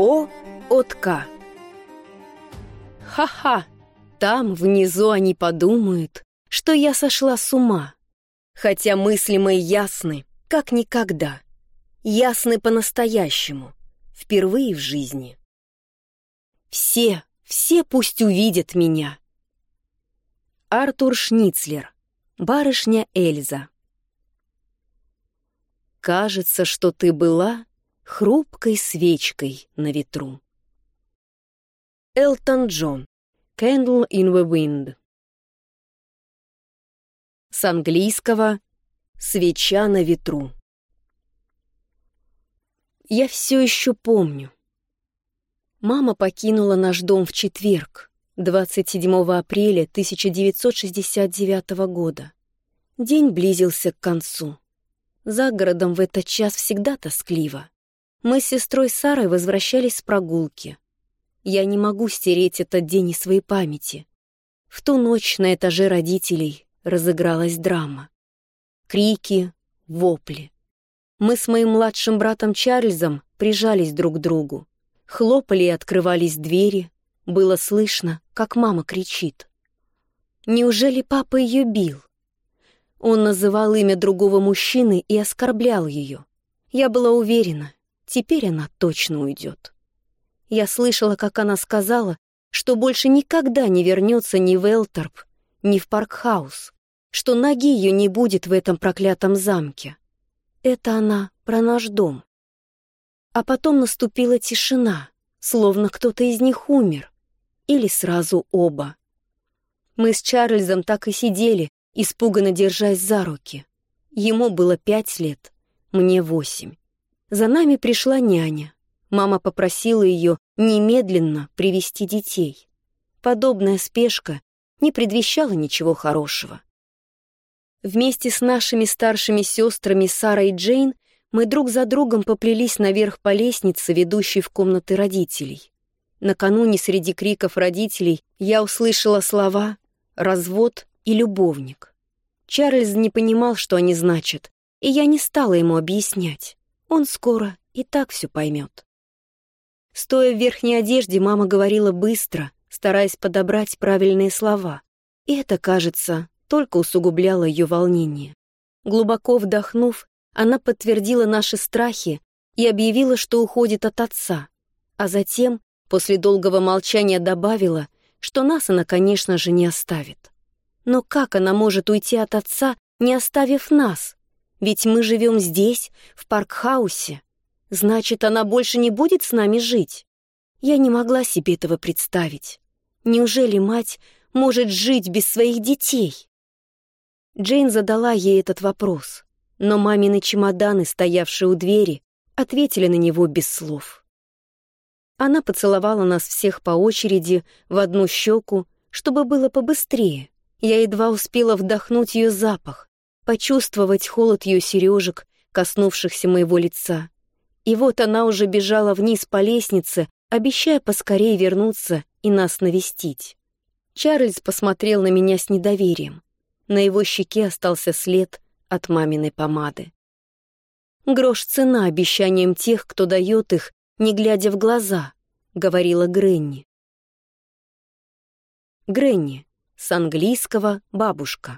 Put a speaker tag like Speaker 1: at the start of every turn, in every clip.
Speaker 1: О от К. Ха-ха, там внизу они подумают, что я сошла с ума. Хотя мысли мои ясны, как никогда. Ясны по-настоящему, впервые в жизни. Все пусть увидят меня. Артур Шницлер. Барышня Эльза. Кажется, что ты была хрупкой свечкой на ветру. Элтон Джон. Candle in the Wind. С английского «Свеча на ветру». Я все еще помню. Мама покинула наш дом в четверг, 27 апреля 1969 года. День близился к концу. За городом в этот час всегда тоскливо. Мы с сестрой Сарой возвращались с прогулки. Я не могу стереть этот день из своей памяти. В ту ночь на этаже родителей разыгралась драма. Крики, вопли. Мы с моим младшим братом Чарльзом прижались друг к другу. Хлопали и открывались двери. Было слышно, как мама кричит. Неужели папа ее бил? Он называл имя другого мужчины и оскорблял ее. Я была уверена, теперь она точно уйдет. Я слышала, как она сказала, что больше никогда не вернется ни в Элторп, ни в Паркхаус, что ноги ее не будет в этом проклятом замке. Это она про наш дом. А потом наступила тишина, словно кто-то из них умер. Или сразу оба. Мы с Чарльзом так и сидели, испуганно держась за руки. Ему было 5 лет, мне 8. За нами пришла няня. Мама попросила ее немедленно привести детей. Подобная спешка не предвещала ничего хорошего. Вместе с нашими старшими сестрами Сарой и Джейн мы друг за другом поплелись наверх по лестнице, ведущей в комнаты родителей. Накануне среди криков родителей я услышала слова «развод» и «любовник». Чарльз не понимал, что они значат, и я не стала ему объяснять. Он скоро и так все поймет. Стоя в верхней одежде, мама говорила быстро, стараясь подобрать правильные слова. И это, кажется, только усугубляло ее волнение. Глубоко вдохнув, она подтвердила наши страхи и объявила, что уходит от отца. А затем, после долгого молчания, добавила, что нас она, конечно же, не оставит. Но как она может уйти от отца, не оставив нас? Ведь мы живем здесь, в Паркхаусе. Значит, она больше не будет с нами жить. Я не могла себе этого представить. Неужели мать может жить без своих детей? Джейн задала ей этот вопрос, но мамины чемоданы, стоявшие у двери, ответили на него без слов. Она поцеловала нас всех по очереди в одну щеку, чтобы было побыстрее. Я едва успела вдохнуть ее запах, почувствовать холод ее сережек, коснувшихся моего лица. И вот она уже бежала вниз по лестнице, обещая поскорее вернуться и нас навестить. Чарльз посмотрел на меня с недоверием. На его щеке остался след от маминой помады. «Грош цена обещаниям тех, кто дает их, не глядя в глаза», — говорила Гренни. Гренни, с английского «бабушка».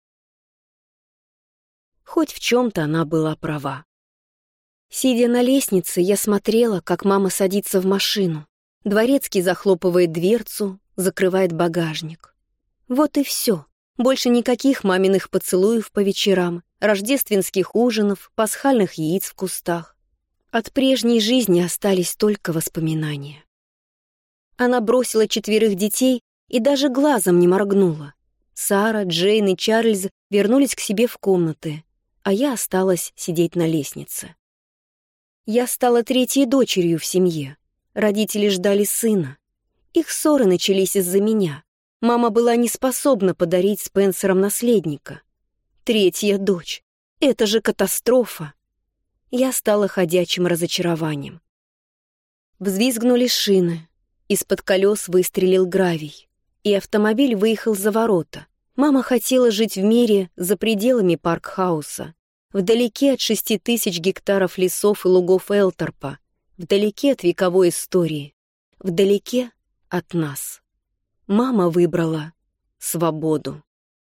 Speaker 1: Хоть в чем-то она была права. Сидя на лестнице, я смотрела, как мама садится в машину. Дворецкий захлопывает дверцу, закрывает багажник. Вот и все. Больше никаких маминых поцелуев по вечерам, рождественских ужинов, пасхальных яиц в кустах. От прежней жизни остались только воспоминания. Она бросила 4 детей и даже глазом не моргнула. Сара, Джейн и Чарльз вернулись к себе в комнаты, а я осталась сидеть на лестнице. Я стала 3-й дочерью в семье. Родители ждали сына. Их ссоры начались из-за меня. Мама была не способна подарить Спенсерам наследника. 3-я дочь. Это же катастрофа. Я стала ходячим разочарованием. Взвизгнули шины. Из-под колес выстрелил гравий. И автомобиль выехал за ворота. Мама хотела жить в мире за пределами Паркхауса, вдалеке от 6000 гектаров лесов и лугов Элторпа, вдалеке от вековой истории, вдалеке от нас. Мама выбрала свободу.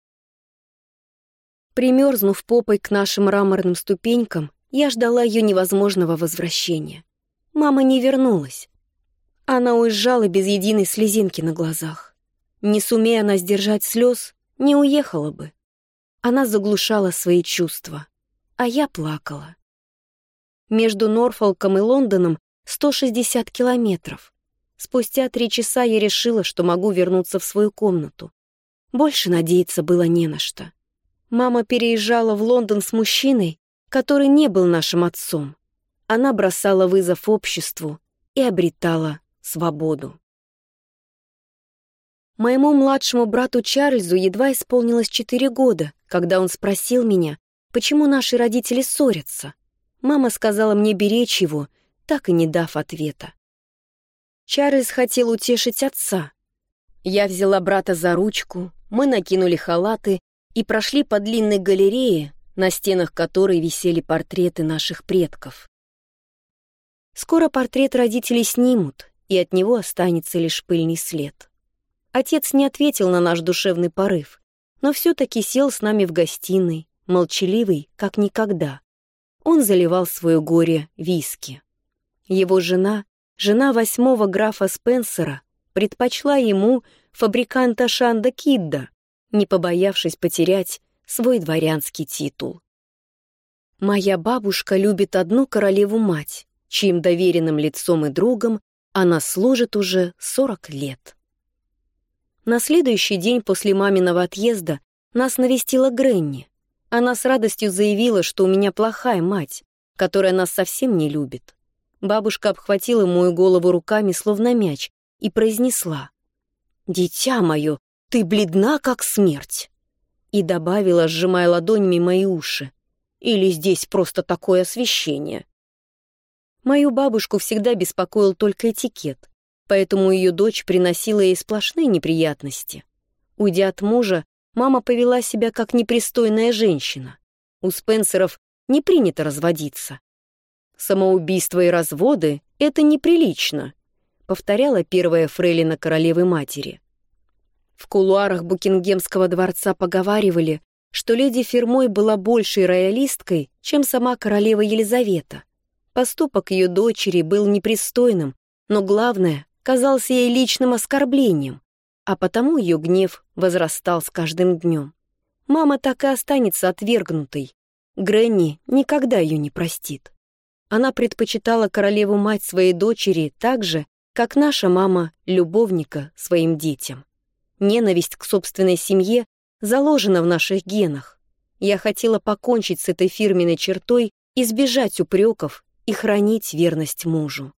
Speaker 1: Примерзнув попой к нашим мраморным ступенькам, я ждала ее невозможного возвращения. Мама не вернулась. Она уезжала без единой слезинки на глазах. Не сумея она сдержать слез, не уехала бы. Она заглушала свои чувства, а я плакала. Между Норфолком и Лондоном 160 километров. Спустя 3 часа я решила, что могу вернуться в свою комнату. Больше надеяться было не на что. Мама переезжала в Лондон с мужчиной, который не был нашим отцом. Она бросала вызов обществу и обретала свободу. Моему младшему брату Чарльзу едва исполнилось 4 года, когда он спросил меня, почему наши родители ссорятся. Мама сказала мне беречь его, так и не дав ответа. Чарльз хотел утешить отца. Я взяла брата за ручку, мы накинули халаты и прошли по длинной галерее, на стенах которой висели портреты наших предков. Скоро портрет родителей снимут, и от него останется лишь пыльный след. Отец не ответил на наш душевный порыв, но все-таки сел с нами в гостиной, молчаливый, как никогда. Он заливал свое горе виски. Его жена 8-го графа Спенсера, предпочла ему фабриканта Шанда Кидда, не побоявшись потерять свой дворянский титул. Моя бабушка любит одну королеву-мать, чьим доверенным лицом и другом она служит уже 40 лет. На следующий день после маминого отъезда нас навестила Гренни. Она с радостью заявила, что у меня плохая мать, которая нас совсем не любит. Бабушка обхватила мою голову руками, словно мяч, и произнесла: «Дитя мое, ты бледна, как смерть!» И добавила, сжимая ладонями мои уши: «Или здесь просто такое освещение?» Мою бабушку всегда беспокоил только этикет, поэтому ее дочь приносила ей сплошные неприятности. Уйдя от мужа, мама повела себя как непристойная женщина. У Спенсеров не принято разводиться. «Самоубийство и разводы — это неприлично», — повторяла первая фрейлина королевы-матери. В кулуарах Букингемского дворца поговаривали, что леди Фермой была большей роялисткой, чем сама королева Елизавета. Поступок ее дочери был непристойным, но главное, казался ей личным оскорблением, а потому ее гнев возрастал с каждым днем. Мама так и останется отвергнутой. Гренни никогда ее не простит. Она предпочитала королеву-мать своей дочери так же, как наша мама любовника своим детям. Ненависть к собственной семье заложена в наших генах. Я хотела покончить с этой фирменной чертой, избежать упреков и хранить верность мужу.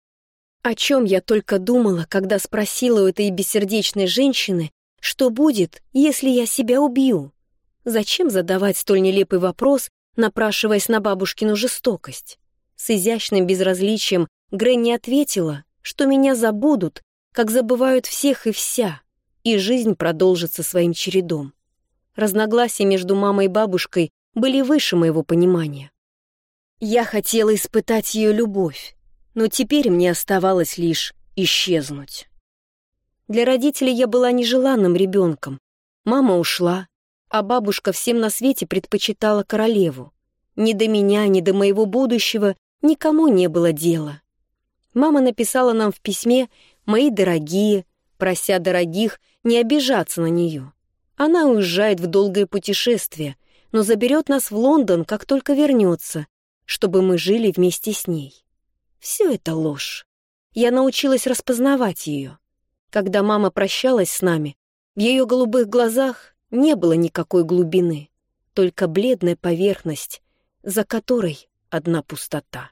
Speaker 1: О чем я только думала, когда спросила у этой бессердечной женщины, что будет, если я себя убью? Зачем задавать столь нелепый вопрос, напрашиваясь на бабушкину жестокость? С изящным безразличием Гренни ответила, что меня забудут, как забывают всех и вся, и жизнь продолжится своим чередом. Разногласия между мамой и бабушкой были выше моего понимания. Я хотела испытать ее любовь, но теперь мне оставалось лишь исчезнуть. Для родителей я была нежеланным ребенком. Мама ушла, а бабушка всем на свете предпочитала королеву. Ни до меня, ни до моего будущего никому не было дела. Мама написала нам в письме «Мои дорогие», прося дорогих не обижаться на нее. Она уезжает в долгое путешествие, но заберет нас в Лондон, как только вернется, чтобы мы жили вместе с ней. Все это ложь. Я научилась распознавать ее. Когда мама прощалась с нами, в ее голубых глазах не было никакой глубины, только бледная поверхность, за которой одна пустота.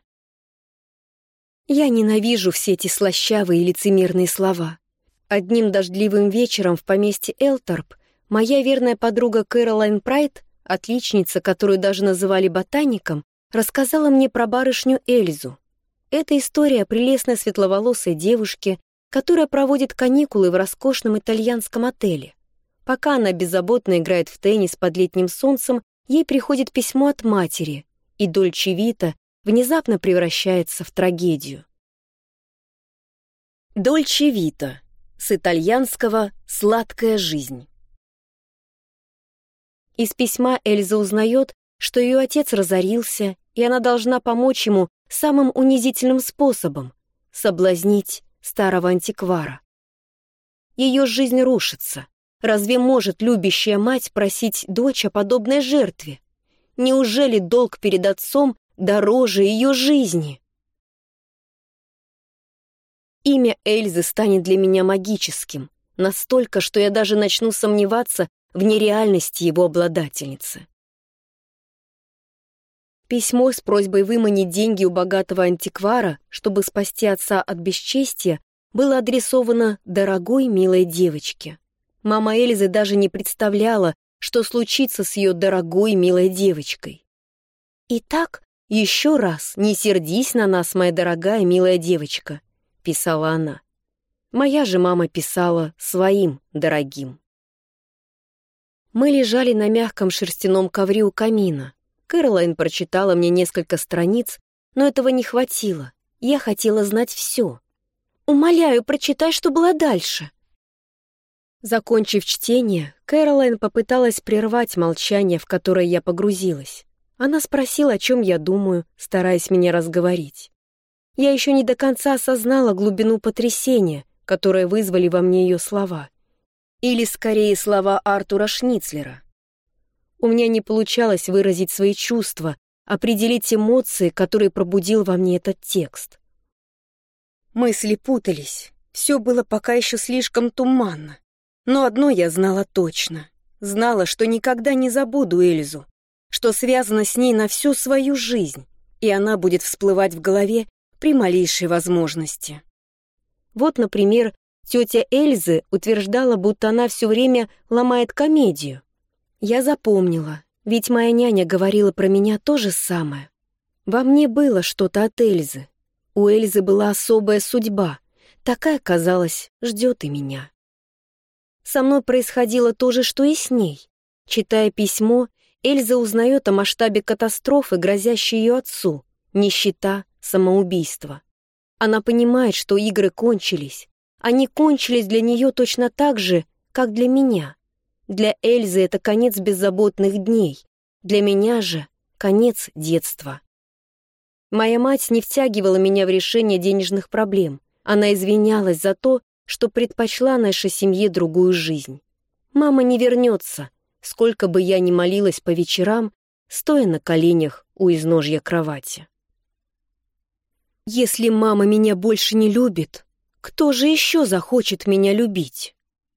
Speaker 1: Я ненавижу все эти слащавые и лицемерные слова. Одним дождливым вечером в поместье Элторп моя верная подруга Кэролайн Прайд, отличница, которую даже называли ботаником, рассказала мне про барышню Эльзу. Это история о прелестной светловолосой девушке, которая проводит каникулы в роскошном итальянском отеле. Пока она беззаботно играет в теннис под летним солнцем, ей приходит письмо от матери, и Дольче Вита внезапно превращается в трагедию. Дольче Вита. С итальянского «сладкая жизнь». Из письма Эльза узнает, что ее отец разорился, и она должна помочь ему самым унизительным способом — соблазнить старого антиквара. Ее жизнь рушится. Разве может любящая мать просить дочь о подобной жертве? Неужели долг перед отцом дороже ее жизни? Имя Эльзы станет для меня магическим, настолько, что я даже начну сомневаться в нереальности его обладательницы. Письмо с просьбой выманить деньги у богатого антиквара, чтобы спасти отца от бесчестия, было адресовано дорогой, милой девочке. Мама Эльзы даже не представляла, что случится с ее дорогой, милой девочкой. «Итак, еще раз не сердись на нас, моя дорогая, милая девочка», — писала она. Моя же мама писала своим дорогим. Мы лежали на мягком шерстяном ковре у камина. Кэролайн прочитала мне несколько страниц, но этого не хватило. Я хотела знать все. «Умоляю, прочитай, что было дальше». Закончив чтение, Кэролайн попыталась прервать молчание, в которое я погрузилась. Она спросила, о чем я думаю, стараясь меня разговорить. Я еще не до конца осознала глубину потрясения, которое вызвали во мне ее слова. Или, скорее, слова Артура Шницлера. У меня не получалось выразить свои чувства, определить эмоции, которые пробудил во мне этот текст. Мысли путались, все было пока еще слишком туманно. Но одно я знала точно. Знала, что никогда не забуду Эльзу, что связано с ней на всю свою жизнь, и она будет всплывать в голове при малейшей возможности. Вот, например, тетя Эльзы утверждала, будто она все время ломает комедию. Я запомнила, ведь моя няня говорила про меня то же самое. Во мне было что-то от Эльзы. У Эльзы была особая судьба, такая, казалось, ждет и меня. Со мной происходило то же, что и с ней. Читая письмо, Эльза узнает о масштабе катастрофы, грозящей ее отцу, нищета, самоубийство. Она понимает, что игры кончились. Они кончились для нее точно так же, как для меня. Для Эльзы это конец беззаботных дней, для меня же конец детства. Моя мать не втягивала меня в решение денежных проблем. Она извинялась за то, что предпочла нашей семье другую жизнь. Мама не вернется, сколько бы я ни молилась по вечерам, стоя на коленях у изножья кровати. Если мама меня больше не любит, кто же еще захочет меня любить?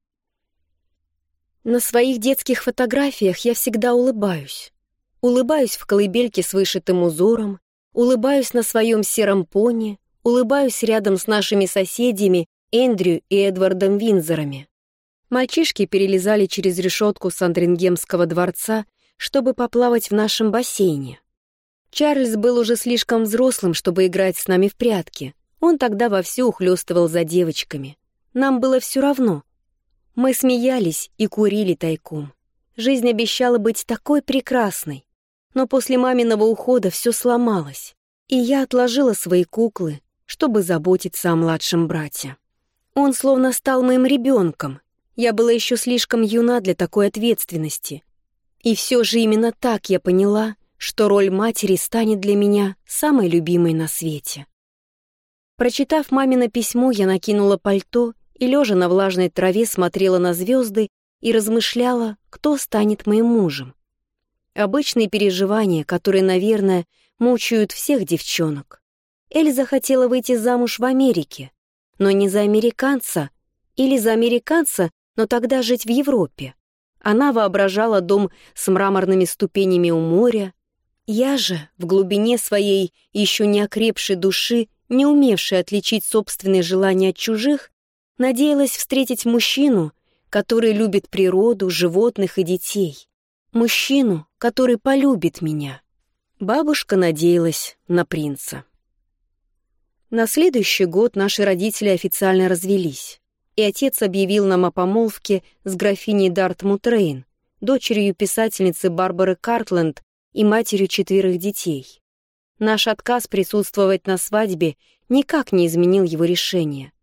Speaker 1: На своих детских фотографиях я всегда улыбаюсь. Улыбаюсь в колыбельке с вышитым узором, улыбаюсь на своем сером пони, улыбаюсь рядом с нашими соседями Эндрю и Эдвардом Виндзорами. Мальчишки перелезали через решетку Сандрингемского дворца, чтобы поплавать в нашем бассейне. Чарльз был уже слишком взрослым, чтобы играть с нами в прятки. Он тогда вовсю ухлёстывал за девочками. Нам было все равно. Мы смеялись и курили тайком. Жизнь обещала быть такой прекрасной. Но после маминого ухода все сломалось, и я отложила свои куклы, чтобы заботиться о младшем брате. Он словно стал моим ребенком. Я была еще слишком юна для такой ответственности. И все же именно так я поняла, что роль матери станет для меня самой любимой на свете. Прочитав мамино письмо, я накинула пальто и, лежа на влажной траве, смотрела на звезды и размышляла, кто станет моим мужем. Обычные переживания, которые, наверное, мучают всех девчонок. Эльза хотела выйти замуж в Америке, но не за американца, или за американца, но тогда жить в Европе. Она воображала дом с мраморными ступенями у моря. Я же, в глубине своей еще не окрепшей души, не умевшей отличить собственные желания от чужих, надеялась встретить мужчину, который любит природу, животных и детей. Мужчину, который полюбит меня. Бабушка надеялась на принца. На следующий год наши родители официально развелись, и отец объявил нам о помолвке с графиней Дартмут-Рейн, дочерью писательницы Барбары Картленд и матерью 4 детей. Наш отказ присутствовать на свадьбе никак не изменил его решение.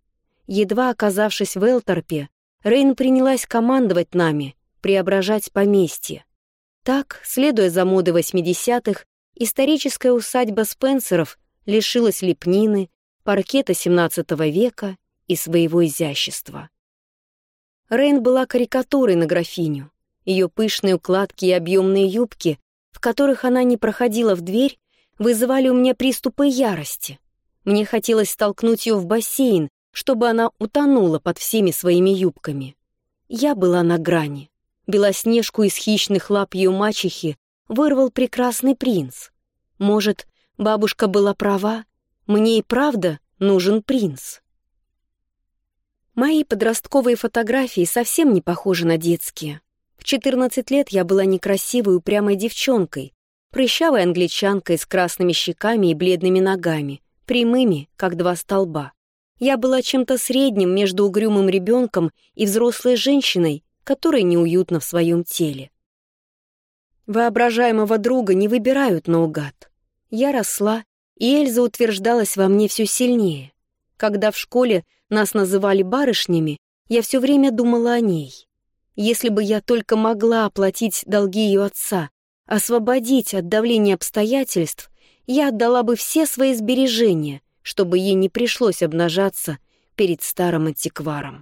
Speaker 1: Едва оказавшись в Элторпе, Рейн принялась командовать нами, преображать поместье. Так, следуя за модой 80-х, историческая усадьба Спенсеров лишилась лепнины, паркета XVII века и своего изящества. Рейн была карикатурой на графиню. Ее пышные укладки и объемные юбки, в которых она не проходила в дверь, вызывали у меня приступы ярости. Мне хотелось столкнуть ее в бассейн, чтобы она утонула под всеми своими юбками. Я была на грани. Белоснежку из хищных лап ее мачехи вырвал прекрасный принц. Может, бабушка была права? Мне и правда нужен принц. Мои подростковые фотографии совсем не похожи на детские. В 14 лет я была некрасивой упрямой девчонкой, прыщавой англичанкой с красными щеками и бледными ногами, прямыми, как два столба. Я была чем-то средним между угрюмым ребенком и взрослой женщиной, которой неуютно в своем теле. Воображаемого друга не выбирают наугад. Я росла, и Эльза утверждалась во мне все сильнее. Когда в школе нас называли барышнями, я все время думала о ней. Если бы я только могла оплатить долги ее отца, освободить от давления обстоятельств, я отдала бы все свои сбережения, чтобы ей не пришлось обнажаться перед старым антикваром.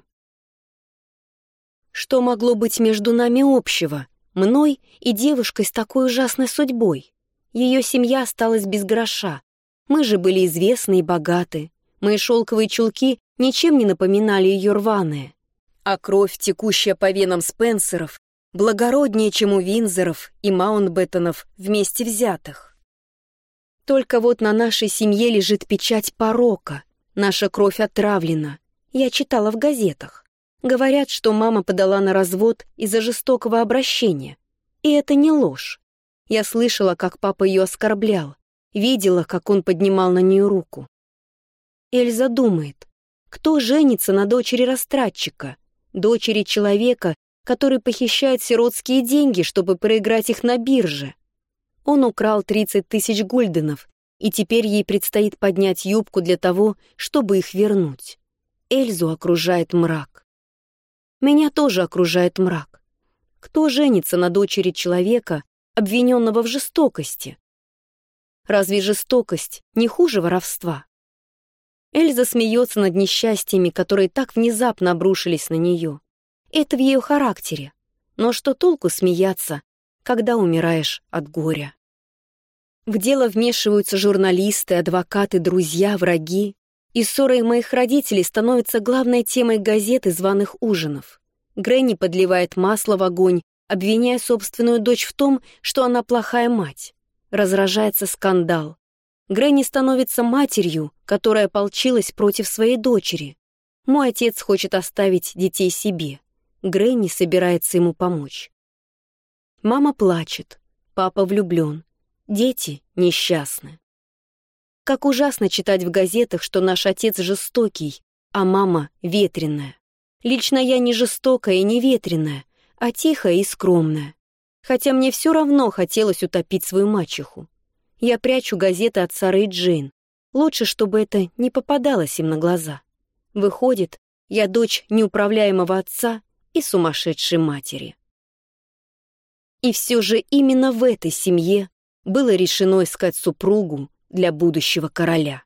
Speaker 1: Что могло быть между нами общего, мной и девушкой с такой ужасной судьбой? Ее семья осталась без гроша. Мы же были известны и богаты. Мои шелковые чулки ничем не напоминали ее рваные. А кровь, текущая по венам Спенсеров, благороднее, чем у Виндзоров и Маунтбеттонов вместе взятых. Только вот на нашей семье лежит печать порока. Наша кровь отравлена. Я читала в газетах. Говорят, что мама подала на развод из-за жестокого обращения. И это не ложь. Я слышала, как папа ее оскорблял. Видела, как он поднимал на нее руку. Эльза думает, кто женится на дочери растратчика, дочери человека, который похищает сиротские деньги, чтобы проиграть их на бирже. Он украл 30 тысяч гульденов, и теперь ей предстоит поднять юбку для того, чтобы их вернуть. Эльзу окружает мрак. Меня тоже окружает мрак. Кто женится на дочери человека, обвиненного в жестокости? Разве жестокость не хуже воровства? Эльза смеется над несчастьями, которые так внезапно обрушились на нее. Это в ее характере. Но что толку смеяться, когда умираешь от горя? В дело вмешиваются журналисты, адвокаты, друзья, враги. И ссоры моих родителей становится главной темой газет и званых ужинов. Грэнни подливает масло в огонь, обвиняя собственную дочь в том, что она плохая мать. Разражается скандал. Грэнни становится матерью, которая ополчилась против своей дочери. Мой отец хочет оставить детей себе. Грэнни собирается ему помочь. Мама плачет, папа влюблен, дети несчастны. Как ужасно читать в газетах, что наш отец жестокий, а мама ветреная. Лично я не жестокая и не ветреная, а тихая и скромная. Хотя мне все равно хотелось утопить свою мачеху. Я прячу газеты от Сары и Джейн. Лучше, чтобы это не попадалось им на глаза. Выходит, я дочь неуправляемого отца и сумасшедшей матери. И все же именно в этой семье было решено искать супругу для будущего короля.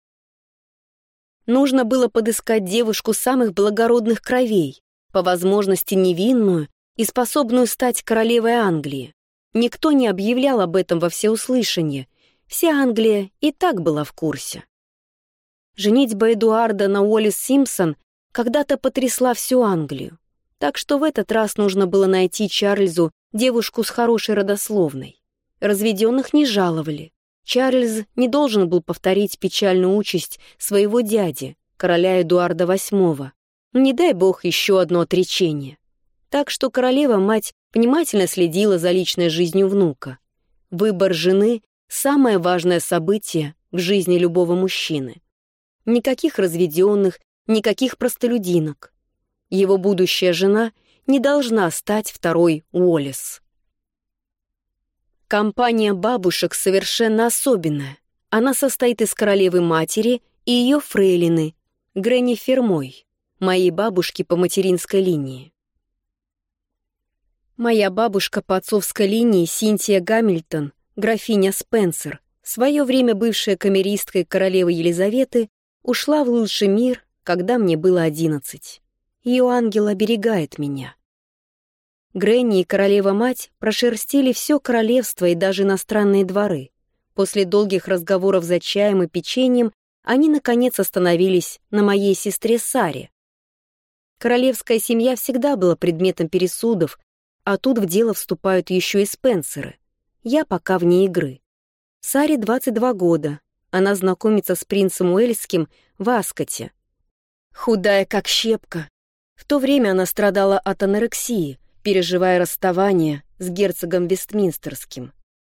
Speaker 1: Нужно было подыскать девушку самых благородных кровей, по возможности невинную и способную стать королевой Англии. Никто не объявлял об этом во всеуслышание, вся Англия и так была в курсе. Женитьба Эдуарда на Уоллес Симпсон когда-то потрясла всю Англию, так что в этот раз нужно было найти Чарльзу девушку с хорошей родословной. Разведенных не жаловали. Чарльз не должен был повторить печальную участь своего дяди, короля Эдуарда VIII. Не дай бог еще одно отречение. Так что королева-мать внимательно следила за личной жизнью внука. Выбор жены — самое важное событие в жизни любого мужчины. Никаких разведенных, никаких простолюдинок. Его будущая жена не должна стать второй Уоллес. Компания бабушек совершенно особенная. Она состоит из королевы-матери и ее фрейлины, Грэнни Фермой, моей бабушки по материнской линии. Моя бабушка по отцовской линии Синтия Гамильтон, графиня Спенсер, в свое время бывшая камеристкой королевы Елизаветы, ушла в лучший мир, когда мне было 11. Ее ангел оберегает меня. Грэнни и королева-мать прошерстили все королевство и даже иностранные дворы. После долгих разговоров за чаем и печеньем они, наконец, остановились на моей сестре Саре. Королевская семья всегда была предметом пересудов, а тут в дело вступают еще и Спенсеры. Я пока вне игры. Саре 22 года. Она знакомится с принцем Уэльским в Аскоте. Худая как щепка. В то время она страдала от анорексии, переживая расставание с герцогом Вестминстерским.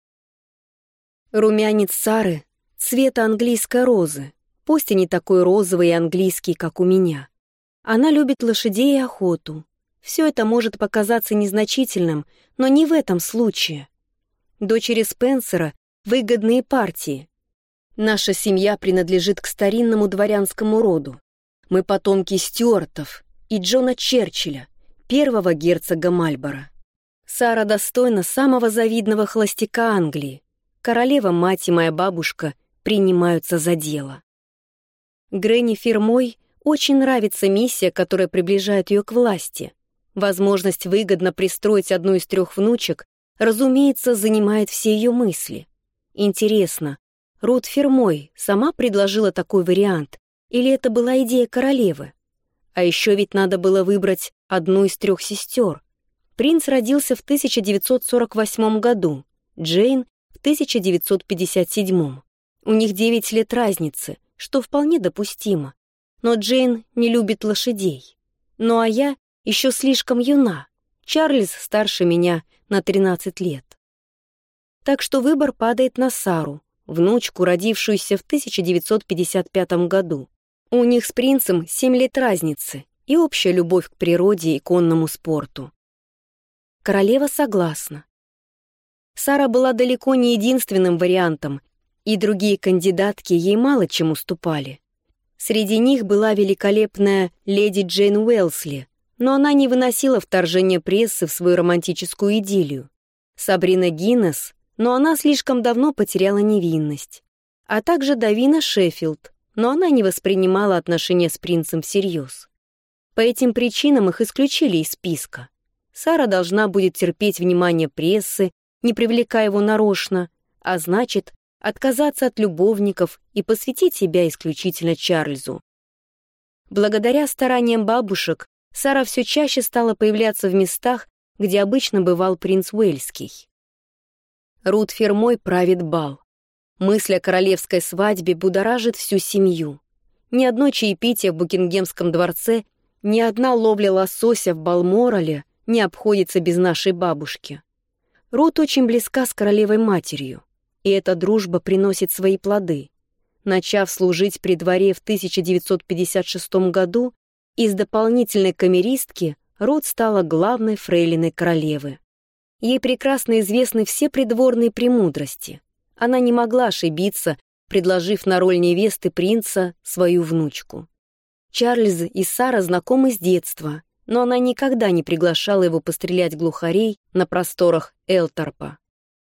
Speaker 1: Румянец Сары цвета английской розы, пусть и не такой розовый и английский, как у меня. Она любит лошадей и охоту. Все это может показаться незначительным, но не в этом случае. Дочери Спенсера — выгодные партии. Наша семья принадлежит к старинному дворянскому роду. Мы потомки Стюартов и Джона Черчилля, первого герцога Мальборо. Сара достойна самого завидного холостяка Англии. Королева, мать и моя бабушка принимаются за дело. Грэнни Фермой очень нравится миссия, которая приближает ее к власти. Возможность выгодно пристроить одну из 3 внучек, разумеется, занимает все ее мысли. Интересно, Рут Фермой сама предложила такой вариант, или это была идея королевы? А еще ведь надо было выбрать одну из 3 сестер. Принц родился в 1948 году, Джейн — в 1957. У них 9 лет разницы, что вполне допустимо. Но Джейн не любит лошадей. Ну а я еще слишком юна. Чарльз старше меня на 13 лет. Так что выбор падает на Сару, внучку, родившуюся в 1955 году. У них с принцем 7 лет разницы и общая любовь к природе и конному спорту. Королева согласна. Сара была далеко не единственным вариантом, и другие кандидатки ей мало чем уступали. Среди них была великолепная леди Джейн Уэлсли, но она не выносила вторжения прессы в свою романтическую идиллию. Сабрина Гиннес, но она слишком давно потеряла невинность. А также Давина Шеффилд, но она не воспринимала отношения с принцем всерьез. По этим причинам их исключили из списка. Сара должна будет терпеть внимание прессы, не привлекая его нарочно, а значит, отказаться от любовников и посвятить себя исключительно Чарльзу. Благодаря стараниям бабушек, Сара все чаще стала появляться в местах, где обычно бывал принц Уэльский. Рут Фермой правит бал. Мысль о королевской свадьбе будоражит всю семью. Ни одно чаепитие в Букингемском дворце, ни одна ловля лосося в Балморале не обходится без нашей бабушки. Рут очень близка с королевой-матерью, и эта дружба приносит свои плоды. Начав служить при дворе в 1956 году, из дополнительной камеристки Рут стала главной фрейлиной королевы. Ей прекрасно известны все придворные премудрости. Она не могла ошибиться, предложив на роль невесты принца свою внучку. Чарльз и Сара знакомы с детства, но она никогда не приглашала его пострелять глухарей на просторах Элторпа.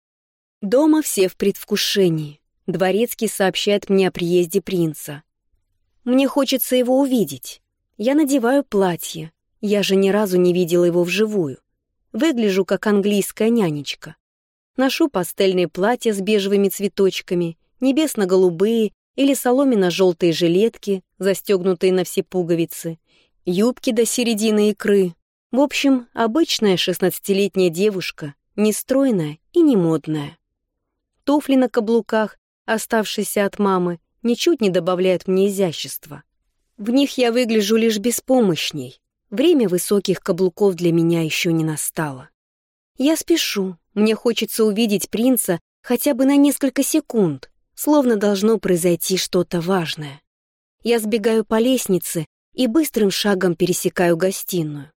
Speaker 1: Дома все в предвкушении. Дворецкий сообщает мне о приезде принца. Мне хочется его увидеть. Я надеваю платье. Я же ни разу не видела его вживую. Выгляжу как английская нянечка. Ношу пастельные платья с бежевыми цветочками, небесно-голубые или соломенно-желтые жилетки, застегнутые на все пуговицы, юбки до середины икры. В общем, обычная 16-летняя девушка, не стройная и не модная. Туфли на каблуках, оставшиеся от мамы, ничуть не добавляют мне изящества. В них я выгляжу лишь беспомощней. Время высоких каблуков для меня еще не настало. Я спешу, мне хочется увидеть принца хотя бы на несколько секунд, словно должно произойти что-то важное. Я сбегаю по лестнице и быстрым шагом пересекаю гостиную.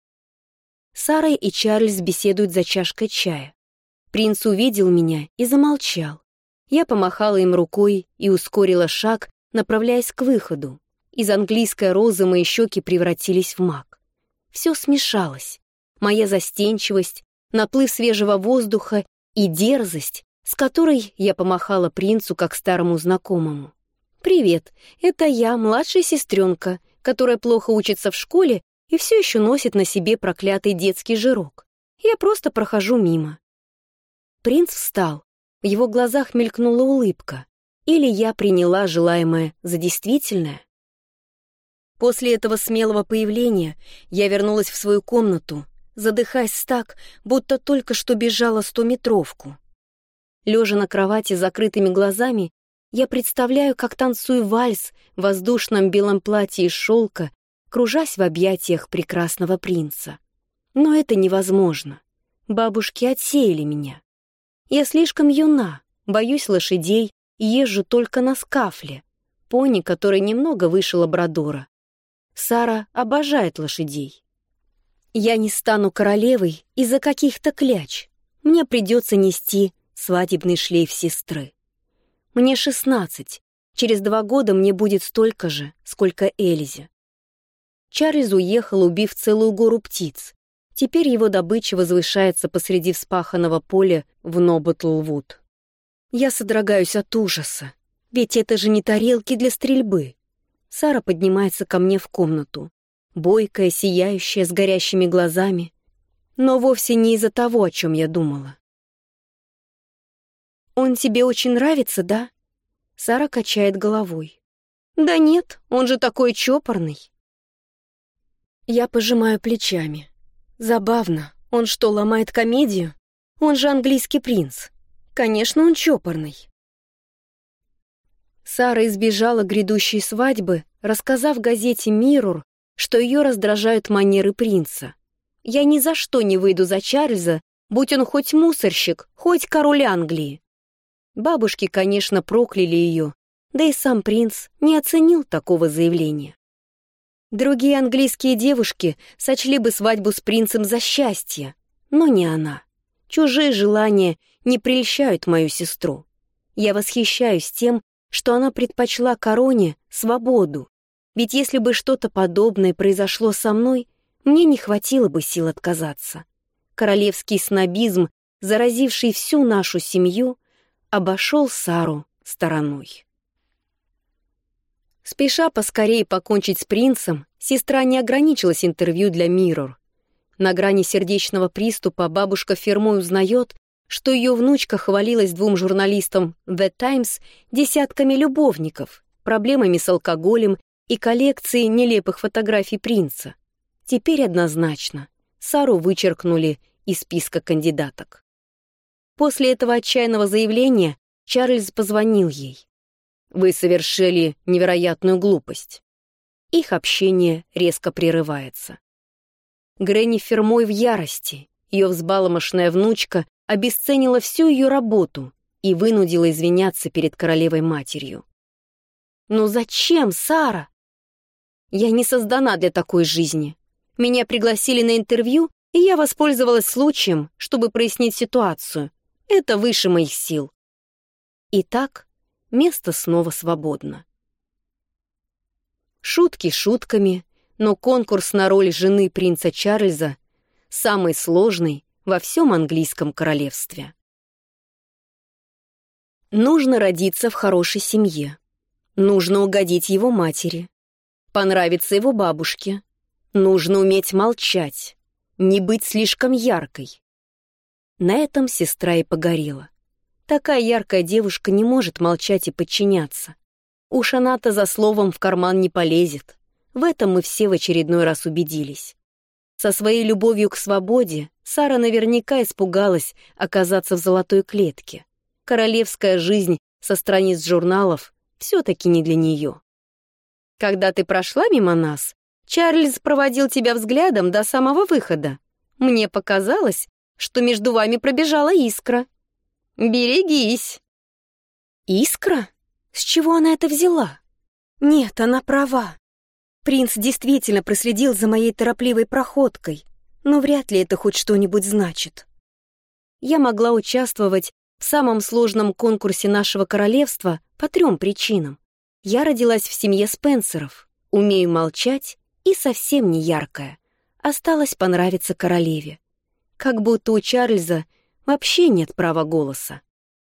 Speaker 1: Сара и Чарльз беседуют за чашкой чая. Принц увидел меня и замолчал. Я помахала им рукой и ускорила шаг, направляясь к выходу. Из английской розы мои щеки превратились в мак. Все смешалось. Моя застенчивость, наплыв свежего воздуха и дерзость, с которой я помахала принцу как старому знакомому. «Привет, это я, младшая сестренка, которая плохо учится в школе и все еще носит на себе проклятый детский жирок. Я просто прохожу мимо». Принц встал. В его глазах мелькнула улыбка. Или я приняла желаемое за действительное? После этого смелого появления я вернулась в свою комнату, задыхаясь так, будто только что бежала 100-метровку. Лежа на кровати с закрытыми глазами, я представляю, как танцую вальс в воздушном белом платье из шелка, кружась в объятиях прекрасного принца. Но это невозможно. Бабушки отсеяли меня. Я слишком юна, боюсь лошадей и езжу только на скафле, пони, который немного выше лабрадора. Сара обожает лошадей. Я не стану королевой из-за каких-то кляч. Мне придется нести свадебный шлейф сестры. Мне 16. Через 2 года мне будет столько же, сколько Эльзе. Чарльз уехал, убив целую гору птиц. Теперь его добыча возвышается посреди вспаханного поля в Ноботлвуд. Я содрогаюсь от ужаса, ведь это же не тарелки для стрельбы. Сара поднимается ко мне в комнату, бойкая, сияющая, с горящими глазами, но вовсе не из-за того, о чем я думала. «Он тебе очень нравится, да?» Сара качает головой. «Да нет, он же такой чопорный». Я пожимаю плечами. Забавно, он что, ломает комедию? Он же английский принц. Конечно, он чопорный. Сара избежала грядущей свадьбы, рассказав газете «Миррор», что ее раздражают манеры принца. Я ни за что не выйду за Чарльза, будь он хоть мусорщик, хоть король Англии. Бабушки, конечно, прокляли ее, да и сам принц не оценил такого заявления. Другие английские девушки сочли бы свадьбу с принцем за счастье, но не она. Чужие желания не прельщают мою сестру. Я восхищаюсь тем, что она предпочла короне свободу, ведь если бы что-то подобное произошло со мной, мне не хватило бы сил отказаться. Королевский снобизм, заразивший всю нашу семью, обошел Сару стороной. Спеша поскорее покончить с принцем, сестра не ограничилась интервью для Mirror. На грани сердечного приступа бабушка Фермой узнает, что ее внучка хвалилась 2 журналистам The Times десятками любовников, проблемами с алкоголем и коллекцией нелепых фотографий принца. Теперь однозначно Сару вычеркнули из списка кандидаток. После этого отчаянного заявления Чарльз позвонил ей. «Вы совершили невероятную глупость». Их общение резко прерывается. Грэнни Фермой в ярости. Ее взбаломошная внучка обесценила всю ее работу и вынудила извиняться перед королевой-матерью. «Ну зачем, Сара?» «Я не создана для такой жизни. Меня пригласили на интервью, и я воспользовалась случаем, чтобы прояснить ситуацию. Это выше моих сил». Итак, место снова свободно. Шутки шутками, но конкурс на роль жены принца Чарльза самый сложный во всем английском королевстве. Нужно родиться в хорошей семье. Нужно угодить его матери. Понравиться его бабушке. Нужно уметь молчать. Не быть слишком яркой. На этом сестра и погорела. Такая яркая девушка не может молчать и подчиняться. Уж она-то за словом в карман не полезет. В этом мы все в очередной раз убедились. Со своей любовью к свободе Сара наверняка испугалась оказаться в золотой клетке. Королевская жизнь со страниц журналов все-таки не для нее. Когда ты прошла мимо нас, Чарльз проводил тебя взглядом до самого выхода. Мне показалось, что между вами пробежала искра. Берегись. Искра? С чего она это взяла? Нет, она права. Принц действительно проследил за моей торопливой проходкой, но вряд ли это хоть что-нибудь значит. Я могла участвовать в самом сложном конкурсе нашего королевства по 3 причинам. Я родилась в семье Спенсеров. умею молчать и совсем не яркая. Осталось понравиться королеве. Как будто у Чарльза вообще нет права голоса.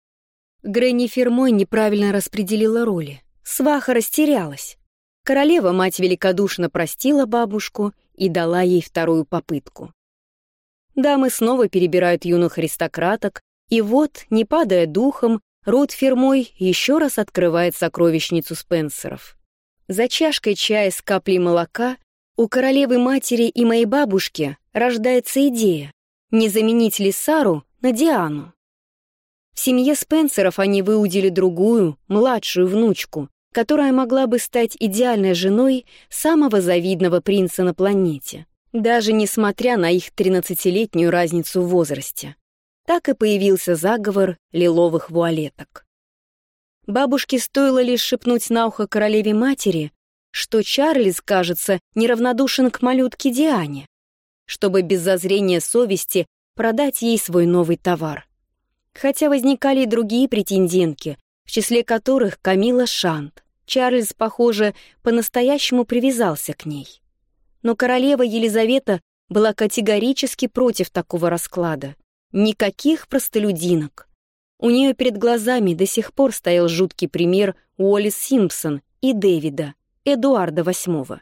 Speaker 1: Грэнни Фермой неправильно распределила роли. Сваха растерялась. Королева-мать великодушно простила бабушку и дала ей вторую попытку. Дамы снова перебирают юных аристократок, и вот, не падая духом, Рут Фермой еще раз открывает сокровищницу Спенсеров. За чашкой чая с каплей молока у королевы-матери и моей бабушки рождается идея, не заменить ли Сару на Диану. В семье Спенсеров они выудили другую, младшую внучку, которая могла бы стать идеальной женой самого завидного принца на планете, даже несмотря на их 13-летнюю разницу в возрасте. Так и появился заговор лиловых вуалеток. Бабушке стоило лишь шепнуть на ухо королеве-матери, что Чарльз, кажется, неравнодушен к малютке Диане, чтобы без зазрения совести продать ей свой новый товар. Хотя возникали и другие претендентки, в числе которых Камила Шант. Чарльз, похоже, по-настоящему привязался к ней. Но королева Елизавета была категорически против такого расклада. Никаких простолюдинок. У нее перед глазами до сих пор стоял жуткий пример Уоллес Симпсон и Дэвида, Эдуарда VIII.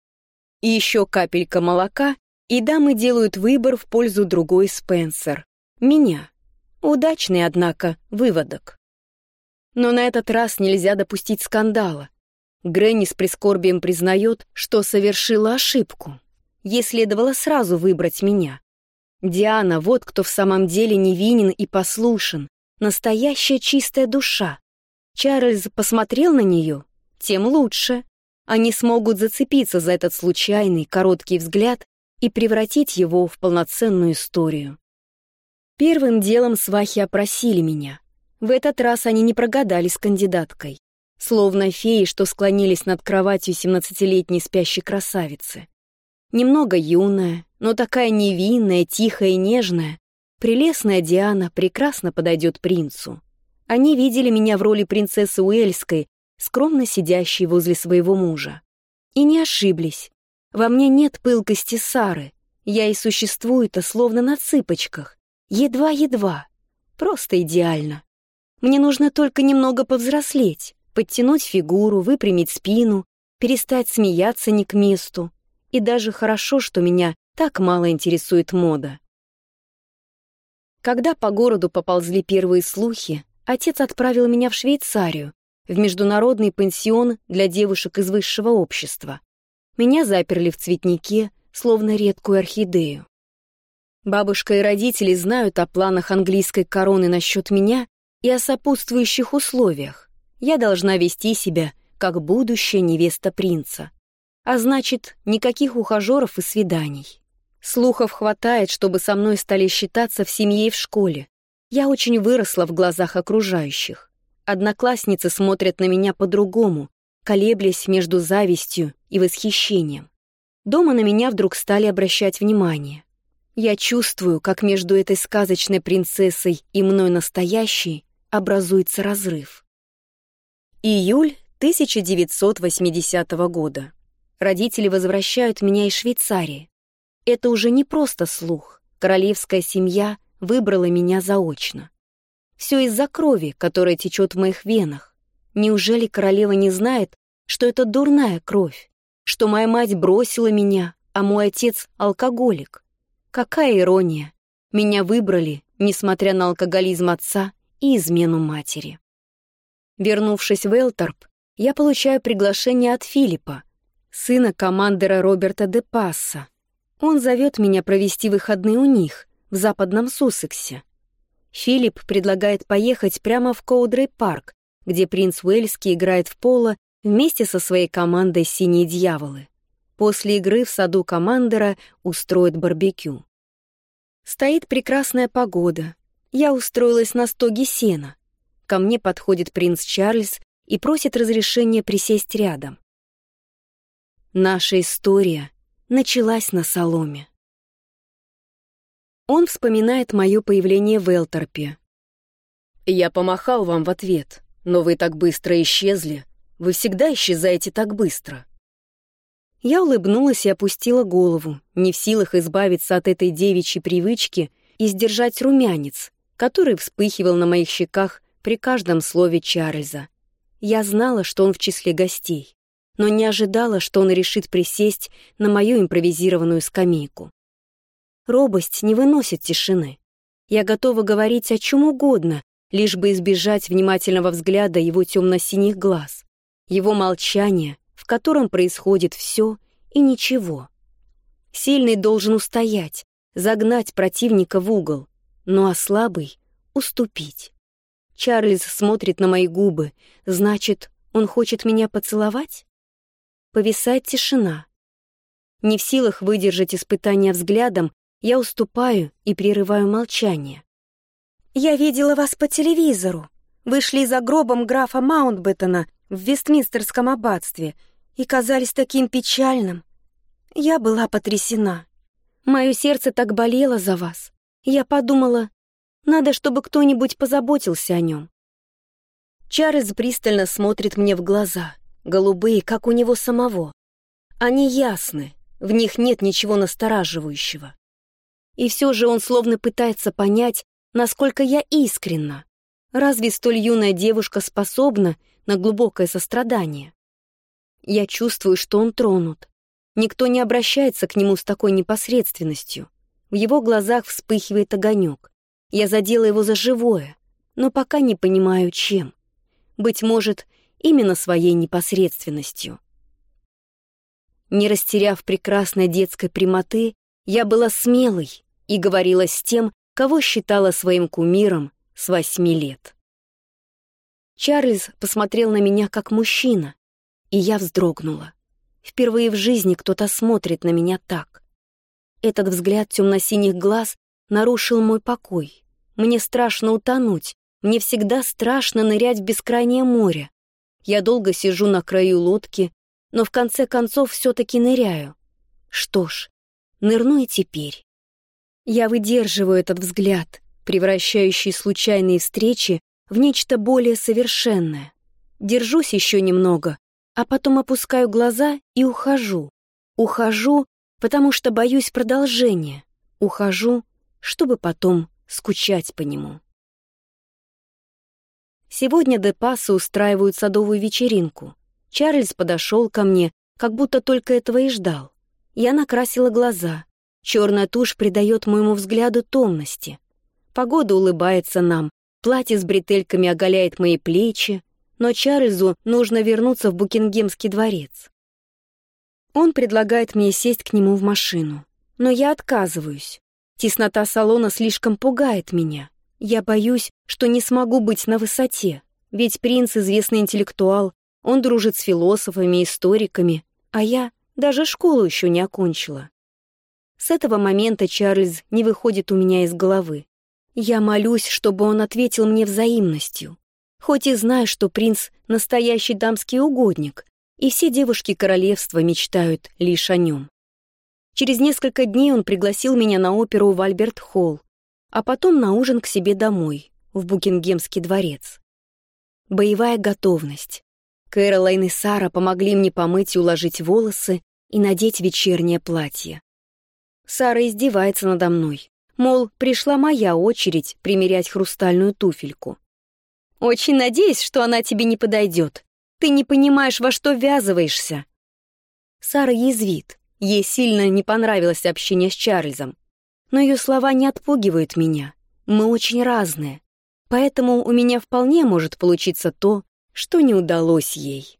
Speaker 1: И еще капелька молока, и дамы делают выбор в пользу другой Спенсер. Меня. Удачный, однако, выводок. Но на этот раз нельзя допустить скандала. Грэнни с прискорбием признает, что совершила ошибку. Ей следовало сразу выбрать меня. Диана — вот кто в самом деле невинен и послушен, настоящая чистая душа. Чарльз посмотрел на нее, тем лучше. Они смогут зацепиться за этот случайный, короткий взгляд и превратить его в полноценную историю. Первым делом свахи опросили меня. В этот раз они не прогадали с кандидаткой. Словно феи, что склонились над кроватью 17-летней спящей красавицы. Немного юная, но такая невинная, тихая и нежная, прелестная Диана прекрасно подойдет принцу. Они видели меня в роли принцессы Уэльской, скромно сидящей возле своего мужа. И не ошиблись. Во мне нет пылкости Сары. Я и существую-то словно на цыпочках. Едва-едва. Просто идеально. Мне нужно только немного повзрослеть, подтянуть фигуру, выпрямить спину, перестать смеяться не к месту. И даже хорошо, что меня так мало интересует мода. Когда по городу поползли первые слухи, отец отправил меня в Швейцарию, в международный пансион для девушек из высшего общества. Меня заперли в цветнике, словно редкую орхидею. Бабушка и родители знают о планах английской короны насчет меня и о сопутствующих условиях. Я должна вести себя, как будущая невеста принца. А значит, никаких ухажеров и свиданий. Слухов хватает, чтобы со мной стали считаться в семье и в школе. Я очень выросла в глазах окружающих. Одноклассницы смотрят на меня по-другому, колеблясь между завистью и восхищением. Дома на меня вдруг стали обращать внимание. Я чувствую, как между этой сказочной принцессой и мной настоящей образуется разрыв. Июль 1980 года. Родители возвращают меня из Швейцарии. Это уже не просто слух. Королевская семья выбрала меня заочно. Все из-за крови, которая течет в моих венах. Неужели королева не знает, что это дурная кровь? Что моя мать бросила меня, а мой отец — алкоголик? Какая ирония! Меня выбрали, несмотря на алкоголизм отца и измену матери. Вернувшись в Элторп, я получаю приглашение от Филиппа, сына командира Роберта де Пасса. Он зовет меня провести выходные у них, в западном Суссексе. Филипп предлагает поехать прямо в Коудрей-парк, где принц Уэльский играет в поло вместе со своей командой «Синие дьяволы». После игры в саду командора устроят барбекю. Стоит прекрасная погода. Я устроилась на стоге сена. Ко мне подходит принц Чарльз и просит разрешения присесть рядом. Наша история началась на соломе. Он вспоминает мое появление в Элторпе. «Я помахал вам в ответ, но вы так быстро исчезли. Вы всегда исчезаете так быстро». Я улыбнулась и опустила голову, не в силах избавиться от этой девичьей привычки и сдержать румянец, который вспыхивал на моих щеках при каждом слове Чарльза. Я знала, что он в числе гостей, но не ожидала, что он решит присесть на мою импровизированную скамейку. Робость не выносит тишины. Я готова говорить о чем угодно, лишь бы избежать внимательного взгляда его темно-синих глаз, его молчания, в котором происходит все и ничего. Сильный должен устоять, загнать противника в угол, ну а слабый — уступить. Чарльз смотрит на мои губы, значит, он хочет меня поцеловать? Повисает тишина. Не в силах выдержать испытания взглядом, я уступаю и прерываю молчание. «Я видела вас по телевизору. Вы шли за гробом графа Маунтбеттена в Вестминстерском аббатстве и казались таким печальным. Я была потрясена. Мое сердце так болело за вас. Я подумала, надо, чтобы кто-нибудь позаботился о нем». Чарльз пристально смотрит мне в глаза, голубые, как у него самого. Они ясны, в них нет ничего настораживающего. И все же он словно пытается понять, насколько я искренна. Разве столь юная девушка способна на глубокое сострадание? Я чувствую, что он тронут. Никто не обращается к нему с такой непосредственностью. В его глазах вспыхивает огонек. Я задела его за живое, но пока не понимаю, чем. Быть может, именно своей непосредственностью. Не растеряв прекрасной детской прямоты, я была смелой и говорила с тем, кого считала своим кумиром с 8 лет. Чарльз посмотрел на меня как мужчина, и я вздрогнула. Впервые в жизни кто-то смотрит на меня так. Этот взгляд темно-синих глаз нарушил мой покой. Мне страшно утонуть, мне всегда страшно нырять в бескрайнее море. Я долго сижу на краю лодки, но в конце концов все-таки ныряю. Что ж, нырну и теперь. Я выдерживаю этот взгляд, превращающий случайные встречи в нечто более совершенное. Держусь еще немного, а потом опускаю глаза и ухожу. Ухожу, потому что боюсь продолжения. Ухожу, чтобы потом скучать по нему. Сегодня де Пассо устраивают садовую вечеринку. Чарльз подошел ко мне, как будто только этого и ждал. Я накрасила глаза. Черная тушь придает моему взгляду томности. Погода улыбается нам, платье с бретельками оголяет мои плечи, но Чарльзу нужно вернуться в Букингемский дворец. Он предлагает мне сесть к нему в машину, но я отказываюсь. Теснота салона слишком пугает меня. Я боюсь, что не смогу быть на высоте, ведь принц — известный интеллектуал, он дружит с философами, историками, а я даже школу еще не окончила. С этого момента Чарльз не выходит у меня из головы. Я молюсь, чтобы он ответил мне взаимностью. Хоть и знаю, что принц — настоящий дамский угодник, и все девушки королевства мечтают лишь о нем. Через несколько дней он пригласил меня на оперу в Альберт-Холл, а потом на ужин к себе домой, в Букингемский дворец. Боевая готовность. Кэролайн и Сара помогли мне помыть и уложить волосы и надеть вечернее платье. Сара издевается надо мной, мол, пришла моя очередь примерять хрустальную туфельку. «Очень надеюсь, что она тебе не подойдет. Ты не понимаешь, во что ввязываешься». Сара язвит, ей сильно не понравилось общение с Чарльзом. Но ее слова не отпугивают меня. Мы очень разные. Поэтому у меня вполне может получиться то, что не удалось ей.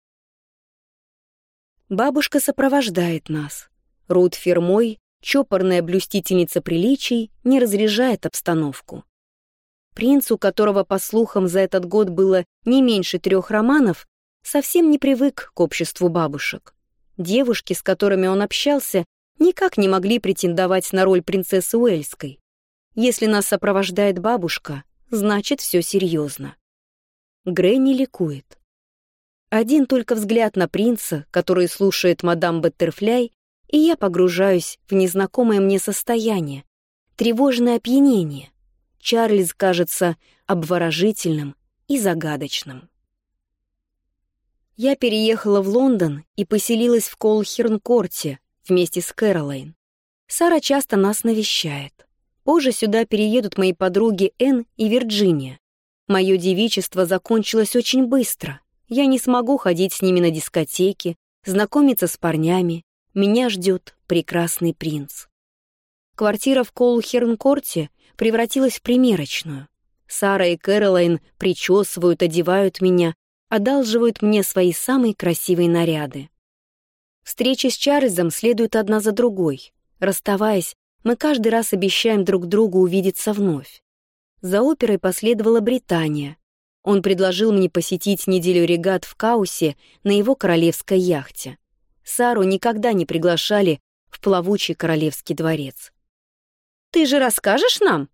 Speaker 1: Бабушка сопровождает нас. Рут Фермой, чопорная блюстительница приличий, не разряжает обстановку. Принц, у которого, по слухам, за этот год было не меньше 3 романов, совсем не привык к обществу бабушек. Девушки, с которыми он общался, никак не могли претендовать на роль принцессы Уэльской. Если нас сопровождает бабушка, значит, все серьезно. Грэнни ликует. Один только взгляд на принца, который слушает мадам Баттерфляй, и я погружаюсь в незнакомое мне состояние, тревожное опьянение. Чарльз кажется обворожительным и загадочным. Я переехала в Лондон и поселилась в Колхерн-Корте вместе с Кэролайн. Сара часто нас навещает. Позже сюда переедут мои подруги Энн и Вирджиния. Мое девичество закончилось очень быстро. Я не смогу ходить с ними на дискотеки, знакомиться с парнями. Меня ждет прекрасный принц. Квартира в Колхерн-Корте превратилась в примерочную. Сара и Кэролайн причесывают, одевают меня, одалживают мне свои самые красивые наряды. Встречи с Чарльзом следуют одна за другой. Расставаясь, мы каждый раз обещаем друг другу увидеться вновь. За оперой последовала Британия. Он предложил мне посетить неделю регат в Каусе на его королевской яхте. Сару никогда не приглашали в плавучий королевский дворец. «Ты же расскажешь нам?»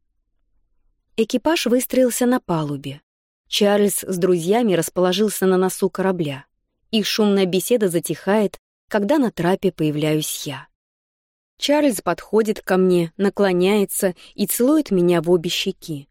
Speaker 1: Экипаж выстроился на палубе. Чарльз с друзьями расположился на носу корабля. Их шумная беседа затихает, когда на трапе появляюсь я. Чарльз подходит ко мне, наклоняется и целует меня в обе щеки.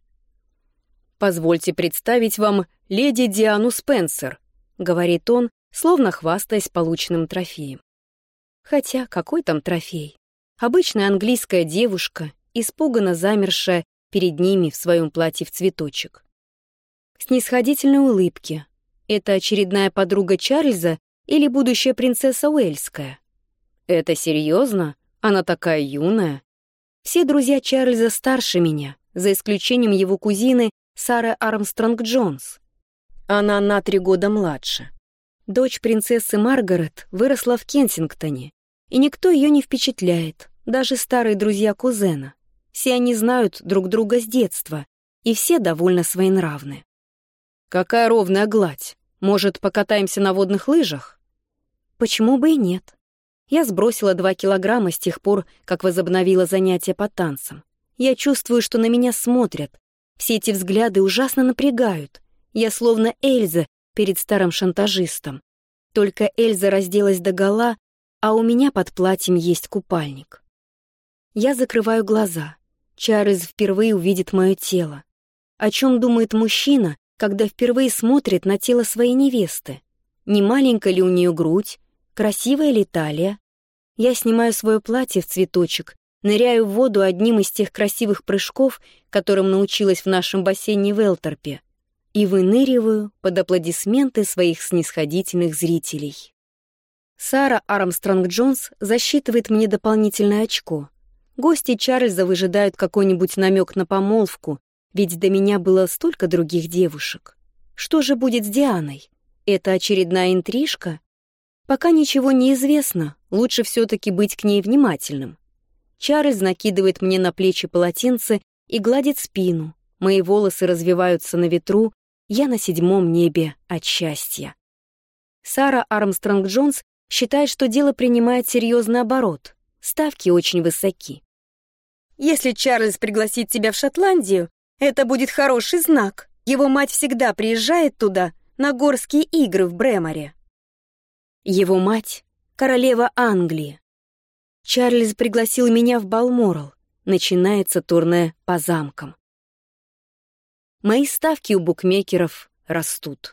Speaker 1: «Позвольте представить вам леди Диану Спенсер», — говорит он, словно хвастаясь полученным трофеем. Хотя какой там трофей? Обычная английская девушка, испуганно замершая перед ними в своем платье в цветочек. Снисходительной улыбки. Это очередная подруга Чарльза или будущая принцесса Уэльская? Это серьезно? Она такая юная. Все друзья Чарльза старше меня, за исключением его кузины Сары Армстронг-Джонс. Она на 3 года младше. Дочь принцессы Маргарет выросла в Кенсингтоне, и никто ее не впечатляет, даже старые друзья кузена. Все они знают друг друга с детства, и все довольно своенравны. «Какая ровная гладь! Может, покатаемся на водных лыжах?» Почему бы и нет? Я сбросила 2 килограмма с тех пор, как возобновила занятия по танцам. Я чувствую, что на меня смотрят. Все эти взгляды ужасно напрягают. Я словно Эльза перед старым шантажистом. Только Эльза разделась догола, а у меня под платьем есть купальник. Я закрываю глаза. Чарльз впервые увидит мое тело. О чем думает мужчина, когда впервые смотрит на тело своей невесты? Не маленькая ли у нее грудь? Красивая ли талия? Я снимаю свое платье в цветочек, ныряю в воду одним из тех красивых прыжков, которым научилась в нашем бассейне в Элторпе, и выныриваю под аплодисменты своих снисходительных зрителей. Сара Армстронг-Джонс засчитывает мне дополнительное очко. Гости Чарльза выжидают какой-нибудь намек на помолвку, ведь до меня было столько других девушек. Что же будет с Дианой? Это очередная интрижка? Пока ничего не известно, лучше все-таки быть к ней внимательным. Чарльз накидывает мне на плечи полотенце и гладит спину. Мои волосы развиваются на ветру, я на 7-м небе от счастья. Сара Армстронг-Джонс считает, что дело принимает серьезный оборот. Ставки очень высоки. «Если Чарльз пригласит тебя в Шотландию, это будет хороший знак. Его мать всегда приезжает туда на горские игры в Бреморе». Его мать — королева Англии. Чарльз пригласил меня в Балморал. Начинается турне по замкам. Мои ставки у букмекеров растут.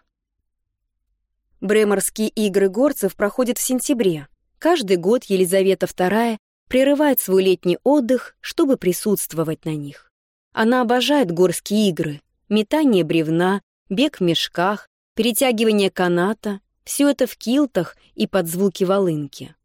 Speaker 1: Бреморские игры горцев проходят в сентябре. Каждый год Елизавета II прерывает свой летний отдых, чтобы присутствовать на них. Она обожает горские игры, метание бревна, бег в мешках, перетягивание каната, все это в килтах и под звуки волынки.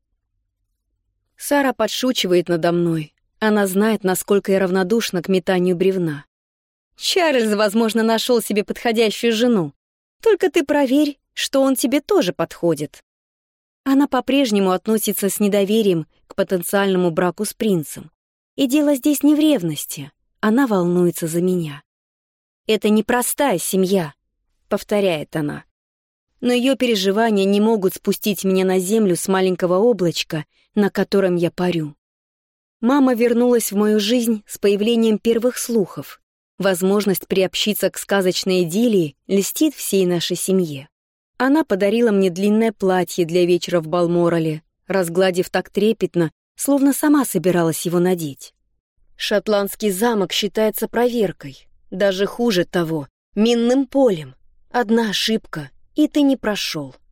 Speaker 1: Сара подшучивает надо мной. Она знает, насколько я равнодушна к метанию бревна. Чарльз, возможно, нашел себе подходящую жену. Только ты проверь, что он тебе тоже подходит. Она по-прежнему относится с недоверием к потенциальному браку с принцем. И дело здесь не в ревности. Она волнуется за меня. «Это непростая семья», — повторяет она. Но ее переживания не могут спустить меня на землю с маленького облачка, на котором я парю. Мама вернулась в мою жизнь с появлением первых слухов. Возможность приобщиться к сказочной идиллии льстит всей нашей семье. Она подарила мне длинное платье для вечера в Балморале, разгладив так трепетно, словно сама собиралась его надеть. Шотландский замок считается проверкой, даже хуже того, минным полем. Одна ошибка, и ты не прошел.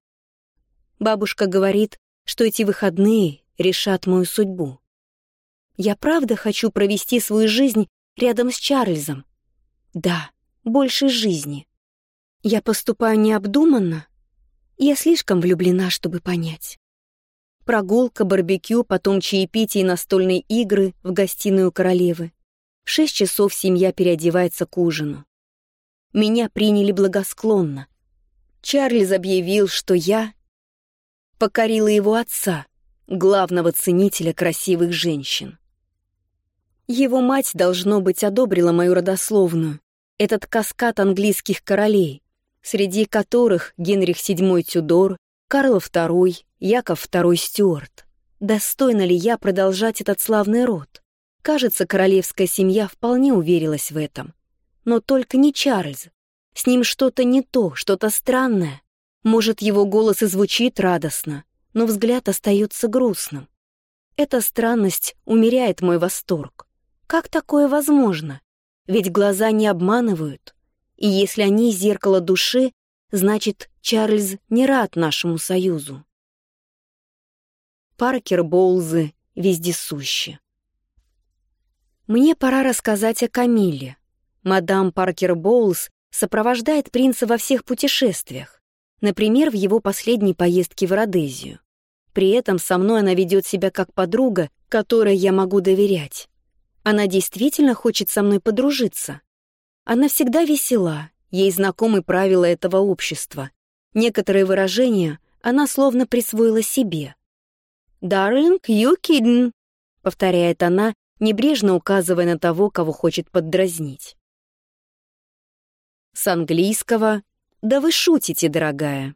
Speaker 1: Бабушка говорит, что эти выходные решат мою судьбу. Я правда хочу провести свою жизнь рядом с Чарльзом. Да, больше жизни. Я поступаю необдуманно. Я слишком влюблена, чтобы понять. Прогулка, барбекю, потом чаепитие и настольные игры в гостиную королевы. В 6 часов семья переодевается к ужину. Меня приняли благосклонно. Чарльз объявил, что я покорила его отца, главного ценителя красивых женщин. Его мать, должно быть, одобрила мою родословную, этот каскад английских королей, среди которых Генрих VII Тюдор, Карл II, Яков II Стюарт. Достойна ли я продолжать этот славный род? Кажется, королевская семья вполне уверилась в этом. Но только не Чарльз. С ним что-то не то, что-то странное. Может, его голос и звучит радостно, но взгляд остается грустным. Эта странность умеряет мой восторг. Как такое возможно? Ведь глаза не обманывают. И если они зеркало души, значит, Чарльз не рад нашему союзу. Паркер Боулзы вездесущи. Мне пора рассказать о Камилле. Мадам Паркер Боулз сопровождает принца во всех путешествиях, например, в его последней поездке в Родезию. При этом со мной она ведет себя как подруга, которой я могу доверять. Она действительно хочет со мной подружиться. Она всегда весела, ей знакомы правила этого общества. Некоторые выражения она словно присвоила себе. «Darling, you kidding», — повторяет она, небрежно указывая на того, кого хочет поддразнить. С английского «Да вы шутите, дорогая».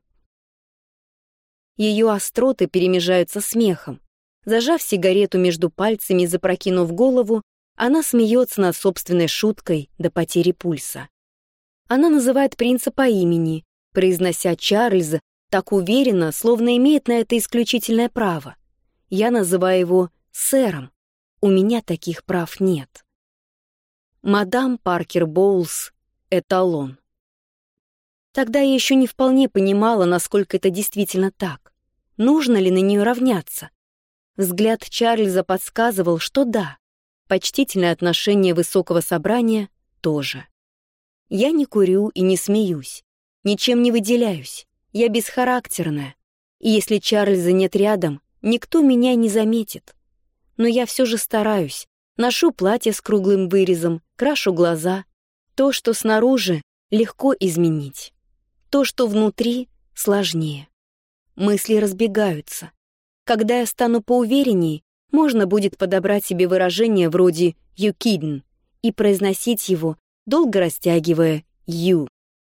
Speaker 1: Ее остроты перемежаются смехом. Зажав сигарету между пальцами и запрокинув голову, она смеется над собственной шуткой до потери пульса. Она называет принца по имени, произнося Чарльза так уверенно, словно имеет на это исключительное право. Я называю его сэром. У меня таких прав нет. Мадам Паркер Боулз — эталон. Тогда я еще не вполне понимала, насколько это действительно так. Нужно ли на нее равняться? Взгляд Чарльза подсказывал, что да. Почтительное отношение высокого собрания тоже. Я не курю и не смеюсь. Ничем не выделяюсь. Я бесхарактерная. И если Чарльза нет рядом, никто меня не заметит. Но я все же стараюсь. Ношу платье с круглым вырезом, крашу глаза. То, что снаружи, легко изменить. То, что внутри, сложнее. Мысли разбегаются. Когда я стану поуверенней, можно будет подобрать себе выражение вроде «you kidding» и произносить его, долго растягивая «you».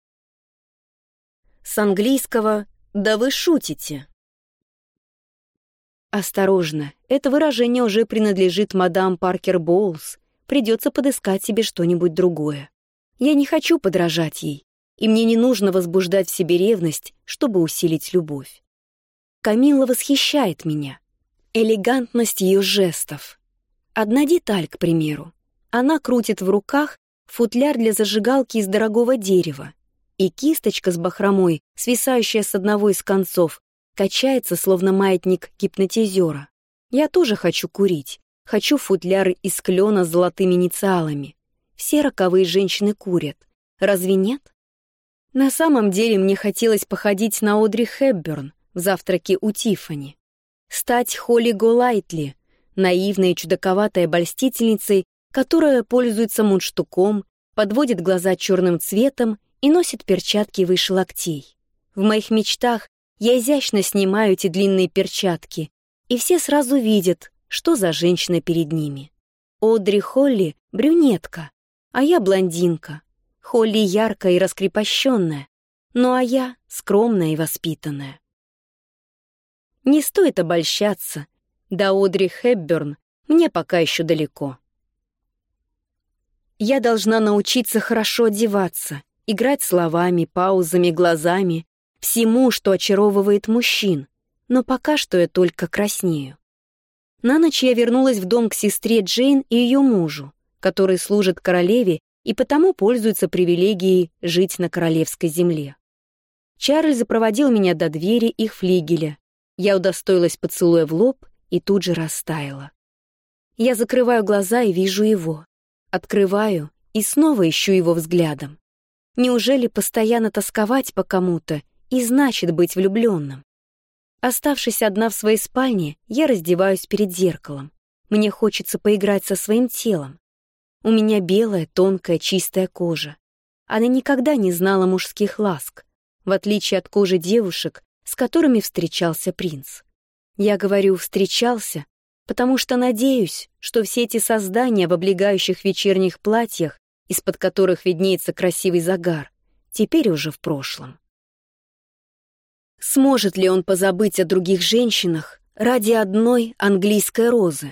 Speaker 1: С английского «да вы шутите». Осторожно, это выражение уже принадлежит мадам Паркер Боулз. Придется подыскать себе что-нибудь другое. Я не хочу подражать ей, и мне не нужно возбуждать в себе ревность, чтобы усилить любовь. Камилла восхищает меня. Элегантность ее жестов. Одна деталь, к примеру. Она крутит в руках футляр для зажигалки из дорогого дерева, и кисточка с бахромой, свисающая с одного из концов, качается, словно маятник гипнотизера. Я тоже хочу курить. Хочу футляр из клена с золотыми инициалами. Все роковые женщины курят. Разве нет? На самом деле мне хотелось походить на Одри Хепберн в «Завтраке у Тиффани». Стать Холли Голайтли, наивной и чудаковатой обольстительницей, которая пользуется мундштуком, подводит глаза черным цветом и носит перчатки выше локтей. В моих мечтах я изящно снимаю эти длинные перчатки, и все сразу видят, что за женщина перед ними. Одри Холли — брюнетка, а я блондинка. Холли яркая и раскрепощенная, ну а я скромная и воспитанная. Не стоит обольщаться, до Одри Хепберн мне пока еще далеко. Я должна научиться хорошо одеваться, играть словами, паузами, глазами, всему, что очаровывает мужчин, но пока что я только краснею. На ночь я вернулась в дом к сестре Джейн и ее мужу, который служит королеве и потому пользуется привилегией жить на королевской земле. Чарльз запроводил меня до двери их флигеля. Я удостоилась поцелуя в лоб и тут же растаяла. Я закрываю глаза и вижу его. Открываю и снова ищу его взглядом. Неужели постоянно тосковать по кому-то и значит быть влюбленным? Оставшись одна в своей спальне, я раздеваюсь перед зеркалом. Мне хочется поиграть со своим телом. У меня белая, тонкая, чистая кожа. Она никогда не знала мужских ласк, в отличие от кожи девушек, с которыми встречался принц. Я говорю «встречался», потому что надеюсь, что все эти создания в облегающих вечерних платьях, из-под которых виднеется красивый загар, теперь уже в прошлом. Сможет ли он позабыть о других женщинах ради одной английской розы?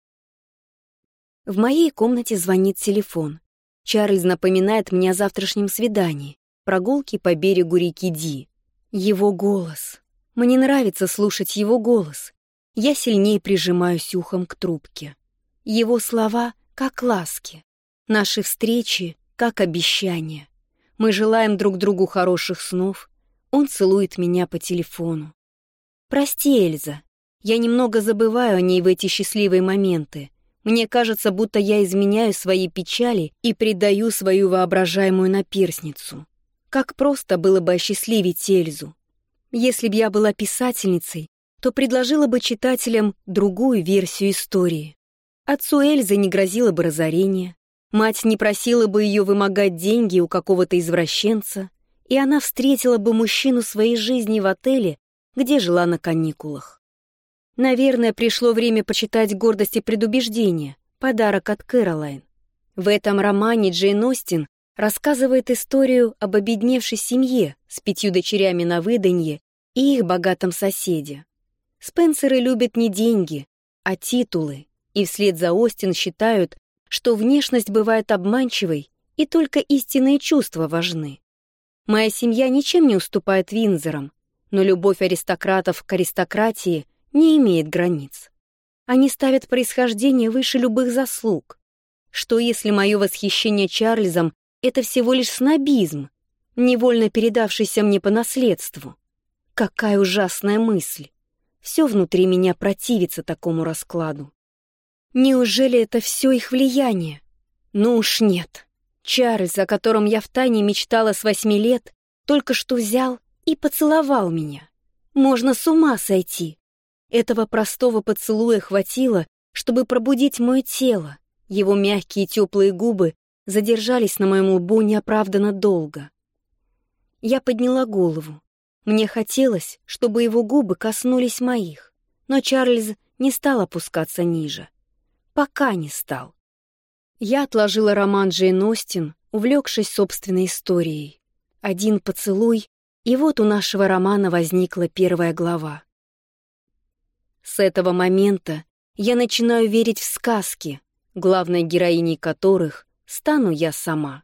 Speaker 1: В моей комнате звонит телефон. Чарльз напоминает мне о завтрашнем свидании, прогулке по берегу реки Ди. Его голос. Мне нравится слушать его голос. Я сильнее прижимаюсь ухом к трубке. Его слова как ласки. Наши встречи как обещания. Мы желаем друг другу хороших снов. Он целует меня по телефону. «Прости, Эльза, я немного забываю о ней в эти счастливые моменты. Мне кажется, будто я изменяю свои печали и предаю свою воображаемую наперсницу. Как просто было бы осчастливить Эльзу. Если б я была писательницей, то предложила бы читателям другую версию истории. Отцу Эльзы не грозило бы разорение, мать не просила бы ее вымогать деньги у какого-то извращенца, и она встретила бы мужчину своей жизни в отеле, где жила на каникулах. Наверное, пришло время почитать «Гордость и предубеждение», подарок от Кэролайн. В этом романе Джейн Остин рассказывает историю об обедневшей семье с 5 дочерями на выданье и их богатом соседе. Спенсеры любят не деньги, а титулы, и вслед за Остин считают, что внешность бывает обманчивой, и только истинные чувства важны. Моя семья ничем не уступает Виндзорам, но любовь аристократов к аристократии не имеет границ. Они ставят происхождение выше любых заслуг. Что если мое восхищение Чарльзом — это всего лишь снобизм, невольно передавшийся мне по наследству? Какая ужасная мысль! Все внутри меня противится такому раскладу. Неужели это все их влияние? Ну уж нет. Чарльз, о котором я втайне мечтала с 8 лет, только что взял и поцеловал меня. Можно с ума сойти. Этого простого поцелуя хватило, чтобы пробудить мое тело. Его мягкие теплые губы задержались на моем лбу неоправданно долго. Я подняла голову. Мне хотелось, чтобы его губы коснулись моих, но Чарльз не стал опускаться ниже. Пока не стал. Я отложила роман Джейн Остин, увлекшись собственной историей. Один поцелуй, и вот у нашего романа возникла первая глава. С этого момента я начинаю верить в сказки, главной героиней которых стану я сама.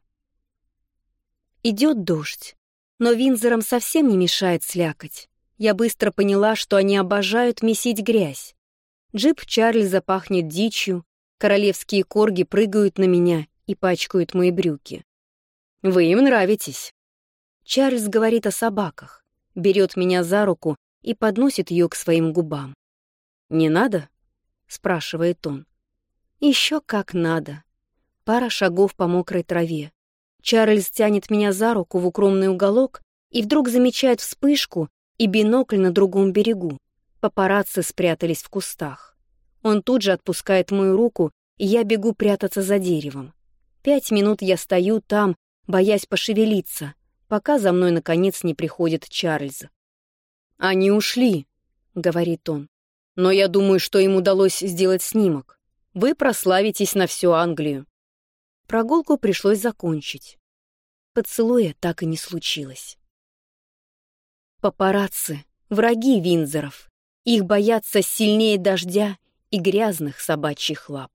Speaker 1: Идет дождь, но Виндзорам совсем не мешает слякоть. Я быстро поняла, что они обожают месить грязь. Джип Чарльза пахнет дичью, королевские корги прыгают на меня и пачкают мои брюки. «Вы им нравитесь». Чарльз говорит о собаках, берет меня за руку и подносит ее к своим губам. «Не надо?» — спрашивает он. «Еще как надо». Пара шагов по мокрой траве. Чарльз тянет меня за руку в укромный уголок и вдруг замечает вспышку и бинокль на другом берегу. Папарацци спрятались в кустах. Он тут же отпускает мою руку, и я бегу прятаться за деревом. 5 минут я стою там, боясь пошевелиться, пока за мной наконец не приходит Чарльз. «Они ушли», — говорит он. «Но я думаю, что им удалось сделать снимок. Вы прославитесь на всю Англию». Прогулку пришлось закончить. Поцелуя так и не случилось. Папарацци — враги Виндзоров. Их боятся сильнее дождя и грязных собачьих лап.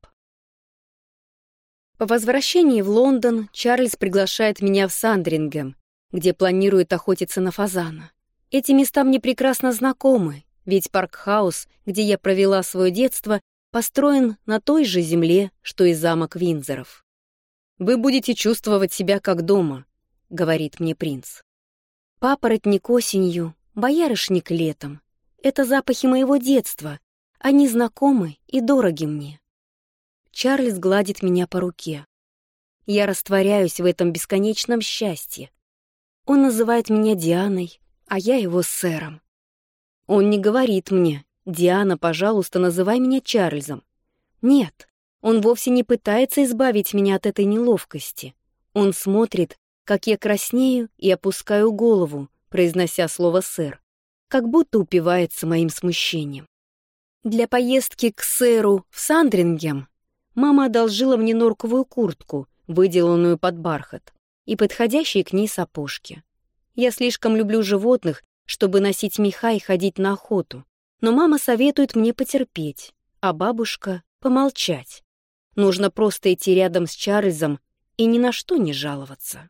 Speaker 1: По возвращении в Лондон Чарльз приглашает меня в Сандрингем, где планирует охотиться на фазана. Эти места мне прекрасно знакомы, ведь Парк-хаус, где я провела свое детство, построен на той же земле, что и замок Виндзоров. «Вы будете чувствовать себя как дома», — говорит мне принц. Папоротник осенью, боярышник летом. Это запахи моего детства. Они знакомы и дороги мне. Чарльз гладит меня по руке. Я растворяюсь в этом бесконечном счастье. Он называет меня Дианой, а я его сэром. Он не говорит мне: «Диана, пожалуйста, называй меня Чарльзом». Нет, он вовсе не пытается избавить меня от этой неловкости. Он смотрит, как я краснею и опускаю голову, произнося слово «сэр», как будто упивается моим смущением. Для поездки к сэру в Сандрингем мама одолжила мне норковую куртку, выделанную под бархат, и подходящие к ней сапожки. Я слишком люблю животных, чтобы носить меха и ходить на охоту, но мама советует мне потерпеть, а бабушка — помолчать. Нужно просто идти рядом с Чарльзом и ни на что не жаловаться.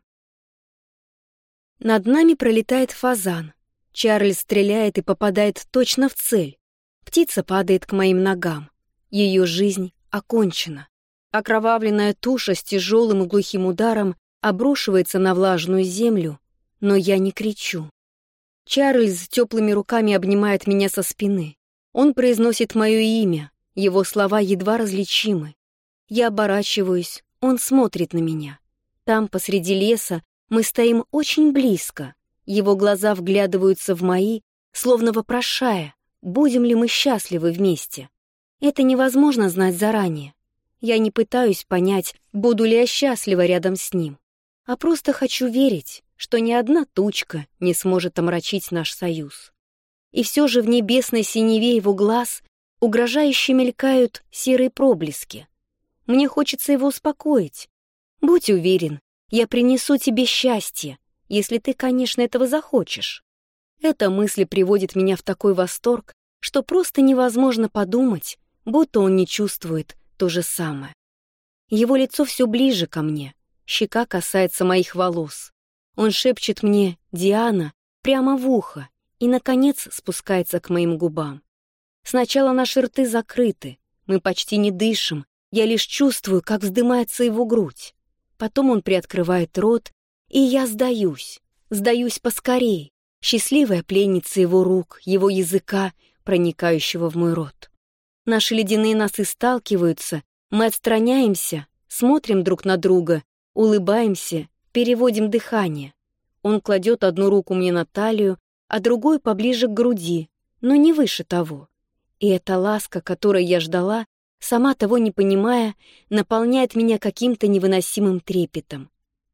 Speaker 1: Над нами пролетает фазан. Чарльз стреляет и попадает точно в цель. Птица падает к моим ногам. Ее жизнь окончена. Окровавленная туша с тяжелым и глухим ударом обрушивается на влажную землю, но я не кричу. Чарльз теплыми руками обнимает меня со спины. Он произносит мое имя, его слова едва различимы. Я оборачиваюсь, он смотрит на меня. Там, посреди леса, мы стоим очень близко. Его глаза вглядываются в мои, словно вопрошая, будем ли мы счастливы вместе. Это невозможно знать заранее. Я не пытаюсь понять, буду ли я счастлива рядом с ним, а просто хочу верить, что ни одна тучка не сможет омрачить наш союз. И все же в небесной синеве его глаз угрожающе мелькают серые проблески. Мне хочется его успокоить. Будь уверен, я принесу тебе счастье, если ты, конечно, этого захочешь. Эта мысль приводит меня в такой восторг, что просто невозможно подумать, будто он не чувствует то же самое. Его лицо все ближе ко мне, щека касается моих волос. Он шепчет мне «Диана» прямо в ухо и, наконец, спускается к моим губам. Сначала наши рты закрыты, мы почти не дышим, я лишь чувствую, как вздымается его грудь. Потом он приоткрывает рот, и я сдаюсь поскорей, счастливая пленница его рук, его языка, проникающего в мой рот. Наши ледяные носы сталкиваются, мы отстраняемся, смотрим друг на друга, улыбаемся, переводим дыхание. Он кладет одну руку мне на талию, а другую поближе к груди, но не выше того. И эта ласка, которой я ждала, сама того не понимая, наполняет меня каким-то невыносимым трепетом.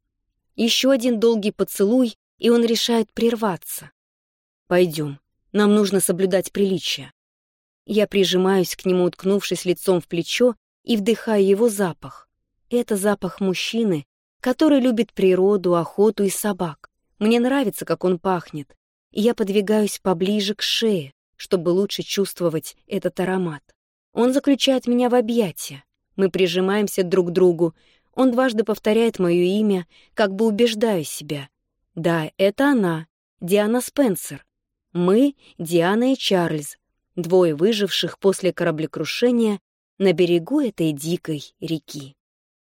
Speaker 1: Еще один долгий поцелуй, и он решает прерваться. «Пойдем, нам нужно соблюдать приличия». Я прижимаюсь к нему, уткнувшись лицом в плечо, и вдыхаю его запах. Это запах мужчины, который любит природу, охоту и собак. Мне нравится, как он пахнет, и я подвигаюсь поближе к шее, чтобы лучше чувствовать этот аромат. Он заключает меня в объятия. Мы прижимаемся друг к другу. Он дважды повторяет мое имя, как бы убеждая себя. Да, это она, Диана Спенсер. Мы, Диана и Чарльз, двое выживших после кораблекрушения на берегу этой дикой реки.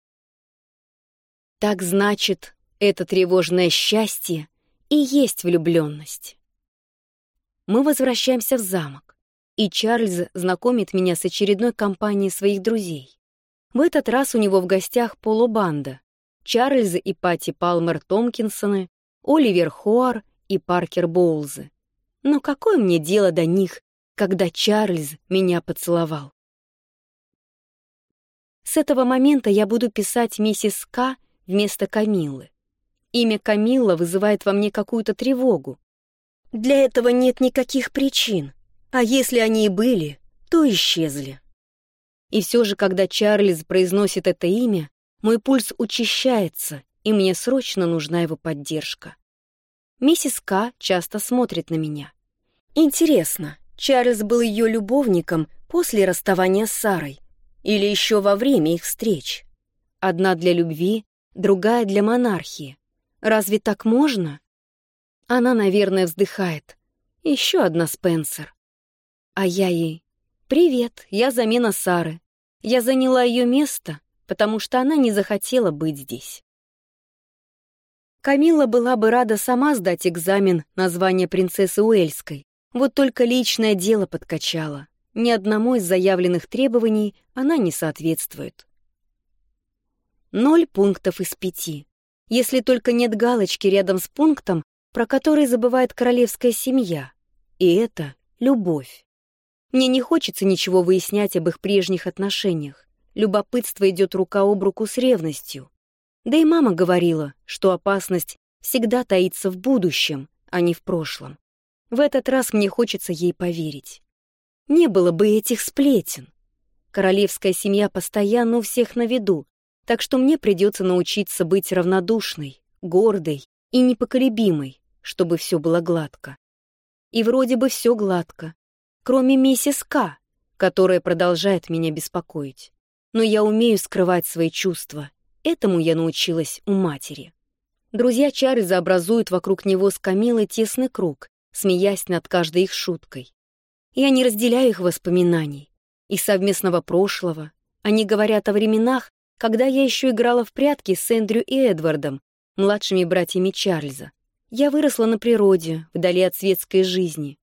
Speaker 1: Так значит, это тревожное счастье и есть влюбленность. Мы возвращаемся в замок, и Чарльз знакомит меня с очередной компанией своих друзей. В этот раз у него в гостях полубанда: Чарльз и Патти Палмер Томпкинсоны, Оливер Хоар и Паркер Боулзы. Но какое мне дело до них, когда Чарльз меня поцеловал? С этого момента я буду писать миссис К вместо Камиллы. Имя Камилла вызывает во мне какую-то тревогу. Для этого нет никаких причин, а если они и были, то исчезли. И все же, когда Чарльз произносит это имя, мой пульс учащается, и мне срочно нужна его поддержка. Миссис К часто смотрит на меня. Интересно, Чарльз был ее любовником после расставания с Сарой или еще во время их встреч? Одна для любви, другая для монархии. Разве так можно? Она, наверное, вздыхает. Еще одна Спенсер. А я ей: «Привет, я замена Сары. Я заняла ее место, потому что она не захотела быть здесь». Камилла была бы рада сама сдать экзамен на звание принцессы Уэльской. Вот только личное дело подкачало. Ни одному из заявленных требований она не соответствует. 0 пунктов из 5. Если только нет галочки рядом с пунктом, про который забывает королевская семья. И это любовь. Мне не хочется ничего выяснять об их прежних отношениях. Любопытство идет рука об руку с ревностью. Да и мама говорила, что опасность всегда таится в будущем, а не в прошлом. В этот раз мне хочется ей поверить. Не было бы этих сплетен. Королевская семья постоянно у всех на виду, так что мне придется научиться быть равнодушной, гордой и непоколебимой, чтобы все было гладко. И вроде бы все гладко, кроме миссис К, которая продолжает меня беспокоить. Но я умею скрывать свои чувства. Этому я научилась у матери. Друзья Чарльза образуют вокруг него с Камиллой тесный круг, смеясь над каждой их шуткой. Я не разделяю их воспоминаний и совместного прошлого. Они говорят о временах, когда я еще играла в прятки с Эндрю и Эдвардом, младшими братьями Чарльза. Я выросла на природе, вдали от светской жизни.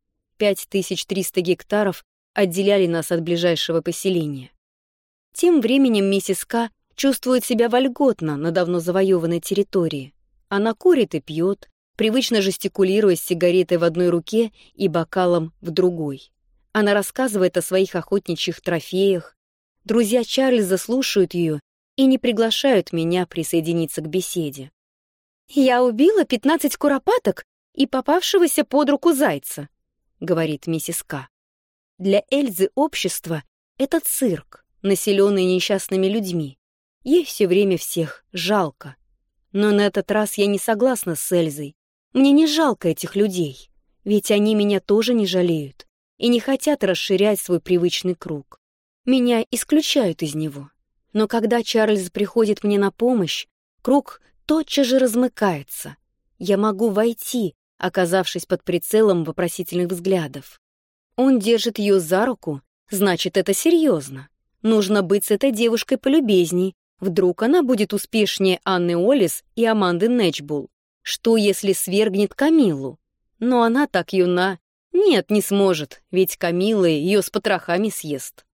Speaker 1: 5300 гектаров отделяли нас от ближайшего поселения. Тем временем миссис К чувствует себя вольготно на давно завоеванной территории. Она курит и пьет, привычно жестикулируя с сигаретой в одной руке и бокалом в другой. Она рассказывает о своих охотничьих трофеях. Друзья Чарльза слушают ее и не приглашают меня присоединиться к беседе. «Я убила 15 куропаток и попавшегося под руку зайца», — говорит миссис К. Для Эльзы общество — это цирк, населенный несчастными людьми. Ей все время всех жалко. Но на этот раз я не согласна с Эльзой. Мне не жалко этих людей, ведь они меня тоже не жалеют и не хотят расширять свой привычный круг. Меня исключают из него. Но когда Чарльз приходит мне на помощь, круг тотчас же размыкается. Я могу войти, оказавшись под прицелом вопросительных взглядов. Он держит ее за руку, значит, это серьезно. Нужно быть с этой девушкой полюбезней. Вдруг она будет успешнее Анны Уоллес и Аманды Нэтчбул. Что, если свергнет Камиллу? Но она так юна. Нет, не сможет, ведь Камилла ее с потрохами съест.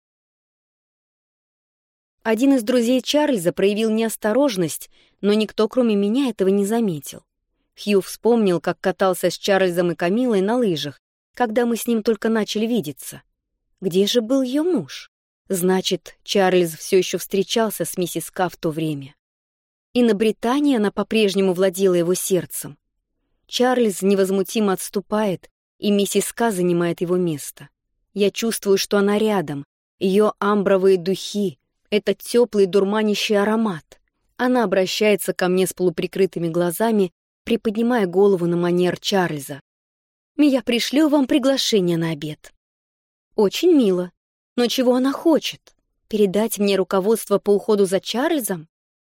Speaker 1: Один из друзей Чарльза проявил неосторожность, но никто, кроме меня, этого не заметил. Хью вспомнил, как катался с Чарльзом и Камиллой на лыжах, когда мы с ним только начали видеться. Где же был ее муж? Значит, Чарльз все еще встречался с миссис К в то время. И на Британии она по-прежнему владела его сердцем. Чарльз невозмутимо отступает, и миссис К занимает его место. Я чувствую, что она рядом. Ее амбровые духи, этот теплый дурманящий аромат. Она обращается ко мне с полуприкрытыми глазами, приподнимая голову на манер Чарльза. «Я пришлю вам приглашение на обед». Очень мило. Но чего она хочет? Передать мне руководство по уходу за Чарльзом?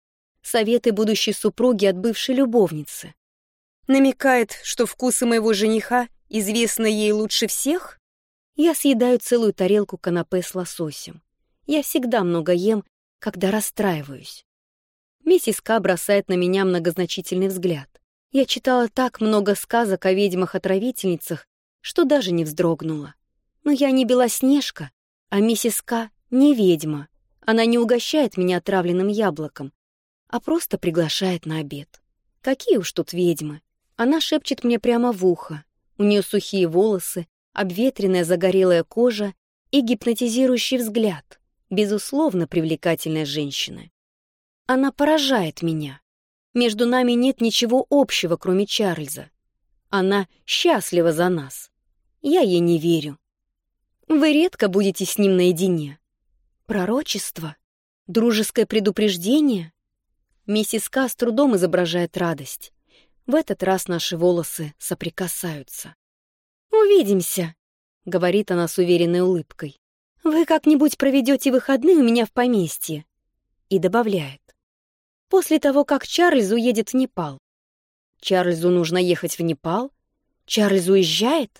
Speaker 1: Советы будущей супруги от бывшей любовницы. Намекает, что вкусы моего жениха известны ей лучше всех? Я съедаю целую тарелку канапе с лососем. Я всегда много ем, когда расстраиваюсь. Миссис К бросает на меня многозначительный взгляд. Я читала так много сказок о ведьмах-отравительницах, что даже не вздрогнула. Но я не Белоснежка, а миссис К не ведьма. Она не угощает меня отравленным яблоком, а просто приглашает на обед. Какие уж тут ведьмы. Она шепчет мне прямо в ухо. У нее сухие волосы, обветренная загорелая кожа и гипнотизирующий взгляд. Безусловно, привлекательная женщина. Она поражает меня. Между нами нет ничего общего, кроме Чарльза. Она счастлива за нас. Я ей не верю. Вы редко будете с ним наедине. Пророчество? Дружеское предупреждение? Миссис К с трудом изображает радость. В этот раз наши волосы соприкасаются. «Увидимся», — говорит она с уверенной улыбкой. «Вы как-нибудь проведете выходные у меня в поместье». И добавляет. «После того, как Чарльз уедет в Непал». Чарльзу нужно ехать в Непал? Чарльз уезжает?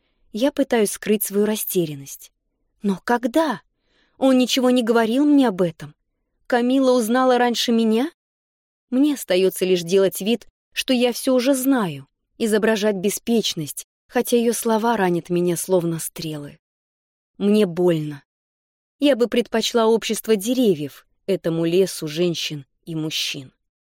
Speaker 1: Я пытаюсь скрыть свою растерянность. Но когда? Он ничего не говорил мне об этом. Камилла узнала раньше меня? Мне остается лишь делать вид, что я все уже знаю, изображать беспечность, хотя ее слова ранят меня словно стрелы. Мне больно. Я бы предпочла общество деревьев этому лесу женщин и мужчин.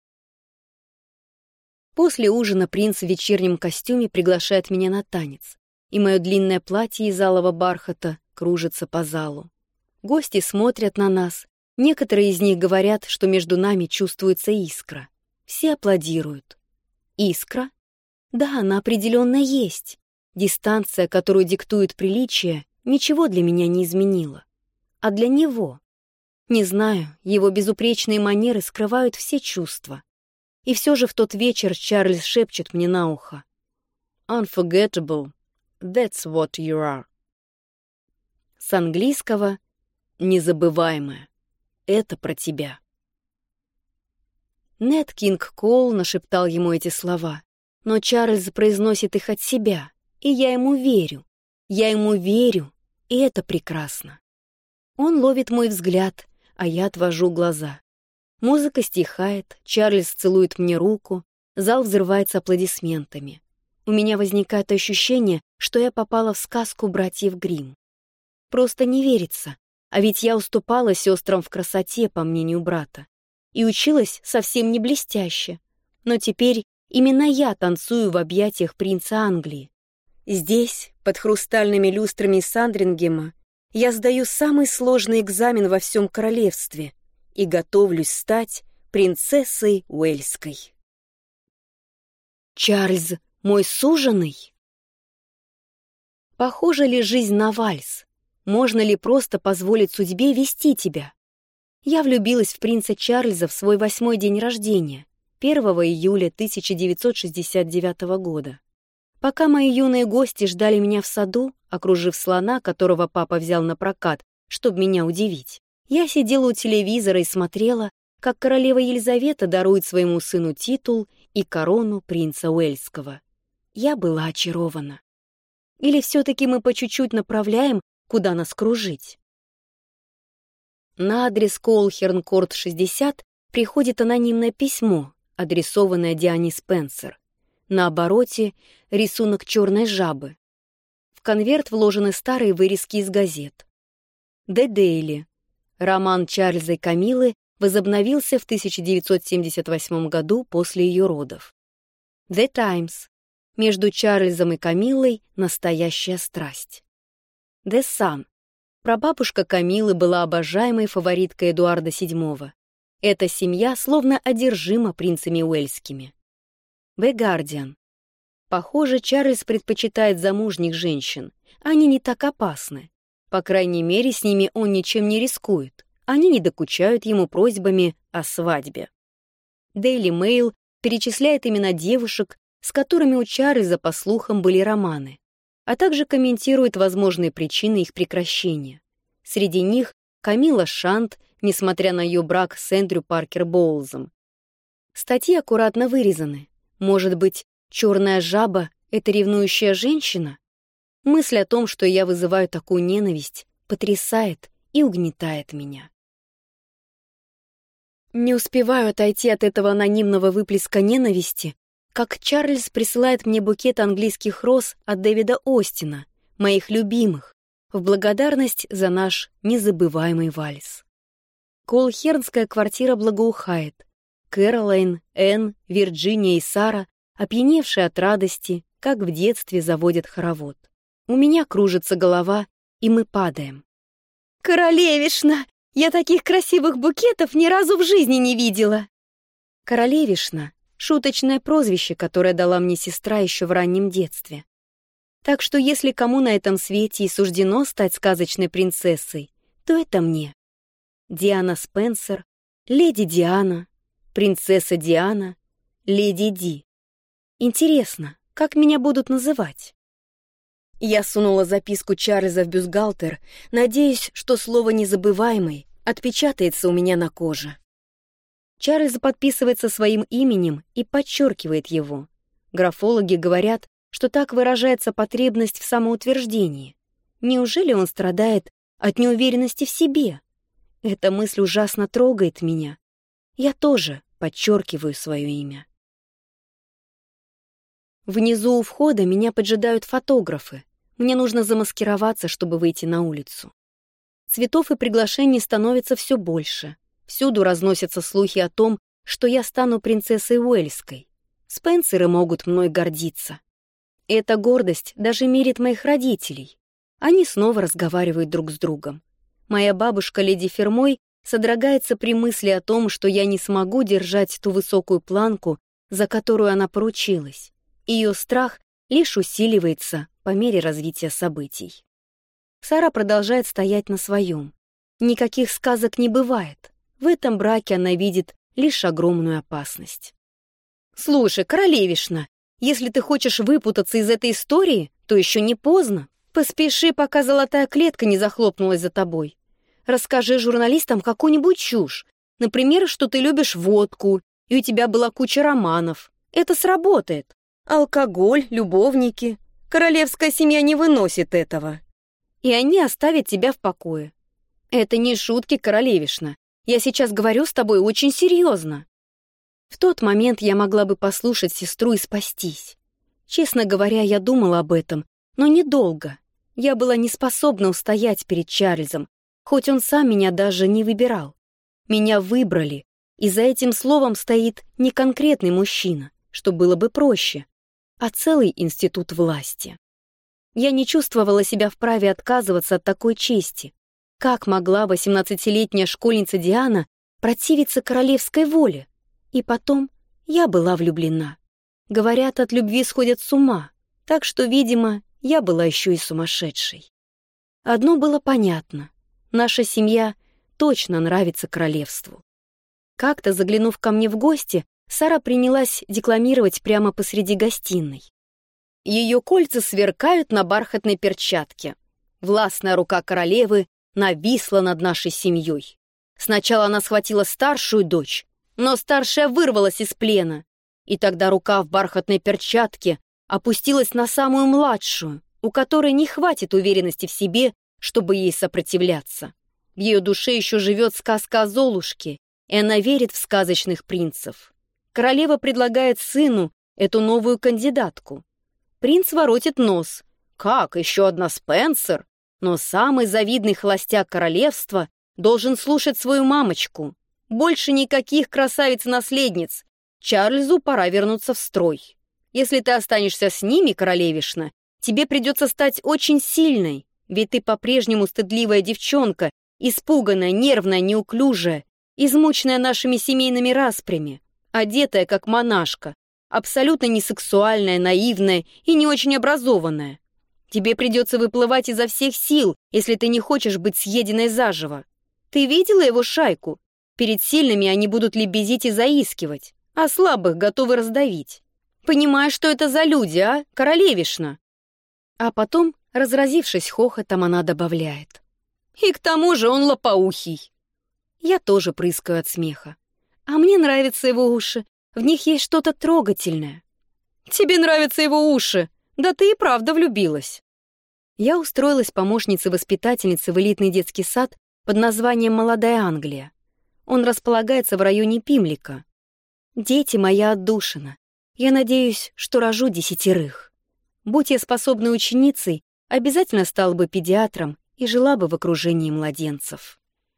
Speaker 1: После ужина принц в вечернем костюме приглашает меня на танец, и мое длинное платье из алого бархата кружится по залу. Гости смотрят на нас, некоторые из них говорят, что между нами чувствуется искра. Все аплодируют. Искра? Да, она определенно есть. Дистанция, которую диктует приличие, ничего для меня не изменила. А для него? Не знаю, его безупречные манеры скрывают все чувства. И все же в тот вечер Чарльз шепчет мне на ухо: «Unforgettable, that's what you are». С английского «незабываемое». Это про тебя. Нэт Кинг Коул нашептал ему эти слова, но Чарльз произносит их от себя, и я ему верю. Я ему верю, и это прекрасно. Он ловит мой взгляд, а я отвожу глаза. Музыка стихает, Чарльз целует мне руку, зал взрывается аплодисментами. У меня возникает ощущение, что я попала в сказку братьев Гримм. Просто не верится, а ведь я уступала сестрам в красоте, по мнению брата, и училась совсем не блестяще. Но теперь именно я танцую в объятиях принца Англии. Здесь, под хрустальными люстрами Сандрингема, я сдаю самый сложный экзамен во всем королевстве и готовлюсь стать принцессой Уэльской. Чарльз, мой суженый? Похожа ли жизнь на вальс? Можно ли просто позволить судьбе вести тебя? Я влюбилась в принца Чарльза в свой 8-й день рождения, 1 июля 1969 года. Пока мои юные гости ждали меня в саду, окружив слона, которого папа взял на прокат, чтобы меня удивить, я сидела у телевизора и смотрела, как королева Елизавета дарует своему сыну титул и корону принца Уэльского. Я была очарована. Или все-таки мы по чуть-чуть направляем, куда нас кружить? На адрес Колхерн-Корт 60 приходит анонимное письмо, адресованное Диане Спенсер. На обороте рисунок черной жабы. В конверт вложены старые вырезки из газет. «The Daily». Роман Чарльза и Камиллы возобновился в 1978 году после ее родов. «The Times». Между Чарльзом и Камиллой настоящая страсть. «The Sun». Прабабушка Камиллы была обожаемой фавориткой Эдуарда VII. Эта семья словно одержима принцами уэльскими. «The Guardian». Похоже, Чарльз предпочитает замужних женщин. Они не так опасны. По крайней мере, с ними он ничем не рискует. Они не докучают ему просьбами о свадьбе. Daily Mail перечисляет имена девушек, с которыми у Чарльза, по слухам, были романы, а также комментирует возможные причины их прекращения. Среди них Камилла Шант, несмотря на ее брак с Эндрю Паркер Боулзом. Статьи аккуратно вырезаны. Может быть, черная жаба — это ревнующая женщина? Мысль о том, что я вызываю такую ненависть, потрясает и угнетает меня. Не успеваю отойти от этого анонимного выплеска ненависти, как Чарльз присылает мне букет английских роз от Дэвида Остина, моих любимых, в благодарность за наш незабываемый вальс. Колхернская квартира благоухает. Кэролайн, Энн, Вирджиния и Сара, опьяневшие от радости, как в детстве заводят хоровод. У меня кружится голова, и мы падаем. «Королевишна! Я таких красивых букетов ни разу в жизни не видела!» Королевишна — шуточное прозвище, которое дала мне сестра еще в раннем детстве. Так что если кому на этом свете и суждено стать сказочной принцессой, то это мне. Диана Спенсер, леди Диана, принцесса Диана, леди Ди. Интересно, как меня будут называть? Я сунула записку Чарльза в бюстгальтер, надеясь, что слово «незабываемый» отпечатается у меня на коже. Чарльз подписывается своим именем и подчеркивает его. Графологи говорят, что так выражается потребность в самоутверждении. Неужели он страдает от неуверенности в себе? Эта мысль ужасно трогает меня. Я тоже подчеркиваю свое имя. Внизу у входа меня поджидают фотографы. Мне нужно замаскироваться, чтобы выйти на улицу. Цветов и приглашений становится все больше. Всюду разносятся слухи о том, что я стану принцессой Уэльской. Спенсеры могут мной гордиться. Эта гордость даже мирит моих родителей. Они снова разговаривают друг с другом. Моя бабушка, леди Фермой, содрогается при мысли о том, что я не смогу держать ту высокую планку, за которую она поручилась. Ее страх лишь усиливается по мере развития событий. Сара продолжает стоять на своем. Никаких сказок не бывает. В этом браке она видит лишь огромную опасность. «Слушай, королевишна, если ты хочешь выпутаться из этой истории, то еще не поздно. Поспеши, пока золотая клетка не захлопнулась за тобой. Расскажи журналистам какую-нибудь чушь. Например, что ты любишь водку, и у тебя была куча романов. Это сработает. Алкоголь, любовники. Королевская семья не выносит этого. И они оставят тебя в покое. Это не шутки, королевишна. Я сейчас говорю с тобой очень серьезно». В тот момент я могла бы послушать сестру и спастись. Честно говоря, я думала об этом, но недолго. Я была не способна устоять перед Чарльзом, хоть он сам меня даже не выбирал. Меня выбрали, и за этим словом стоит не конкретный мужчина, что было бы проще, а целый институт власти. Я не чувствовала себя вправе отказываться от такой чести. Как могла 18-летняя школьница Диана противиться королевской воле? И потом я была влюблена. Говорят, от любви сходят с ума, так что, видимо, я была еще и сумасшедшей. Одно было понятно. Наша семья точно нравится королевству. Как-то, заглянув ко мне в гости, Сара принялась декламировать прямо посреди гостиной. Ее кольца сверкают на бархатной перчатке. Властная рука королевы нависла над нашей семьей. Сначала она схватила старшую дочь, но старшая вырвалась из плена, и тогда рука в бархатной перчатке опустилась на самую младшую, у которой не хватит уверенности в себе, чтобы ей сопротивляться. В ее душе еще живет сказка о Золушке, и она верит в сказочных принцев. Королева предлагает сыну эту новую кандидатку. Принц воротит нос. Как, еще одна Спенсер? Но самый завидный холостяк королевства должен слушать свою мамочку. Больше никаких красавиц-наследниц. Чарльзу пора вернуться в строй. Если ты останешься с ними, королевишна, тебе придется стать очень сильной, ведь ты по-прежнему стыдливая девчонка, испуганная, нервная, неуклюжая, измученная нашими семейными распрями, одетая как монашка, абсолютно несексуальная, наивная и не очень образованная. Тебе придется выплывать изо всех сил, если ты не хочешь быть съеденной заживо. Ты видела его шайку? Перед сильными они будут лебезить и заискивать, а слабых готовы раздавить. Понимаешь, что это за люди, а, королевишна?» А потом, разразившись хохотом, она добавляет: «И к тому же он лопоухий». Я тоже прыскаю от смеха. А мне нравятся его уши, в них есть что-то трогательное. «Тебе нравятся его уши? Да ты и правда влюбилась». Я устроилась помощницей воспитательницы в элитный детский сад под названием «Молодая Англия». Он располагается в районе Пимлика. Дети — моя отдушина. Я надеюсь, что рожу 10. Будь я способной ученицей, обязательно стала бы педиатром и жила бы в окружении младенцев.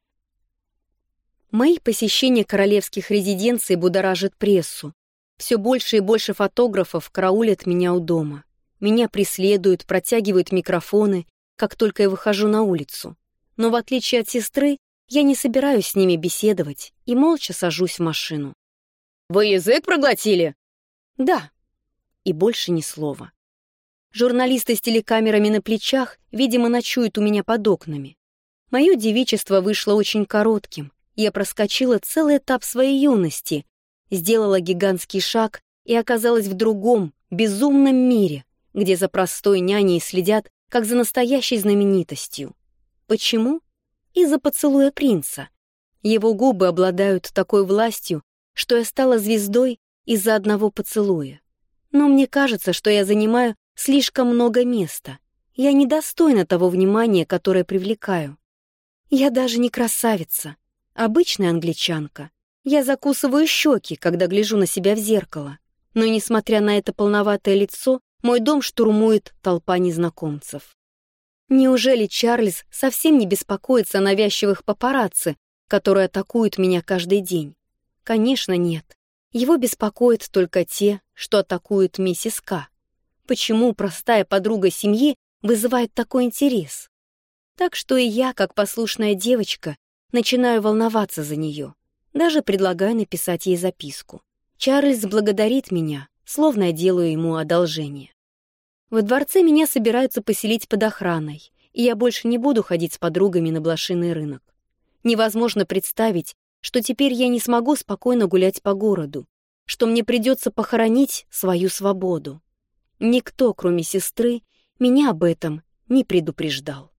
Speaker 1: Мои посещения королевских резиденций будоражат прессу. Все больше и больше фотографов караулят меня у дома. Меня преследуют, протягивают микрофоны, как только я выхожу на улицу. Но в отличие от сестры, я не собираюсь с ними беседовать и молча сажусь в машину. «Вы язык проглотили?» «Да». И больше ни слова. Журналисты с телекамерами на плечах, видимо, ночуют у меня под окнами. Мое девичество вышло очень коротким. Я проскочила целый этап своей юности, сделала гигантский шаг и оказалась в другом, безумном мире, где за простой няней следят, как за настоящей знаменитостью. Почему? Из-за поцелуя принца. Его губы обладают такой властью, что я стала звездой из-за одного поцелуя. Но мне кажется, что я занимаю слишком много места. Я недостойна того внимания, которое привлекаю. Я даже не красавица, обычная англичанка. Я закусываю щеки, когда гляжу на себя в зеркало. Но, несмотря на это полноватое лицо, мой дом штурмует толпа незнакомцев. Неужели Чарльз совсем не беспокоится о навязчивых папарацци, которые атакуют меня каждый день? Конечно, нет. Его беспокоят только те, что атакуют миссис К. Почему простая подруга семьи вызывает такой интерес? Так что и я, как послушная девочка, начинаю волноваться за нее. Даже предлагаю написать ей записку. Чарльз благодарит меня, словно я делаю ему одолжение. Во дворце меня собираются поселить под охраной, и я больше не буду ходить с подругами на блошиный рынок. Невозможно представить, что теперь я не смогу спокойно гулять по городу, что мне придется похоронить свою свободу. Никто, кроме сестры, меня об этом не предупреждал.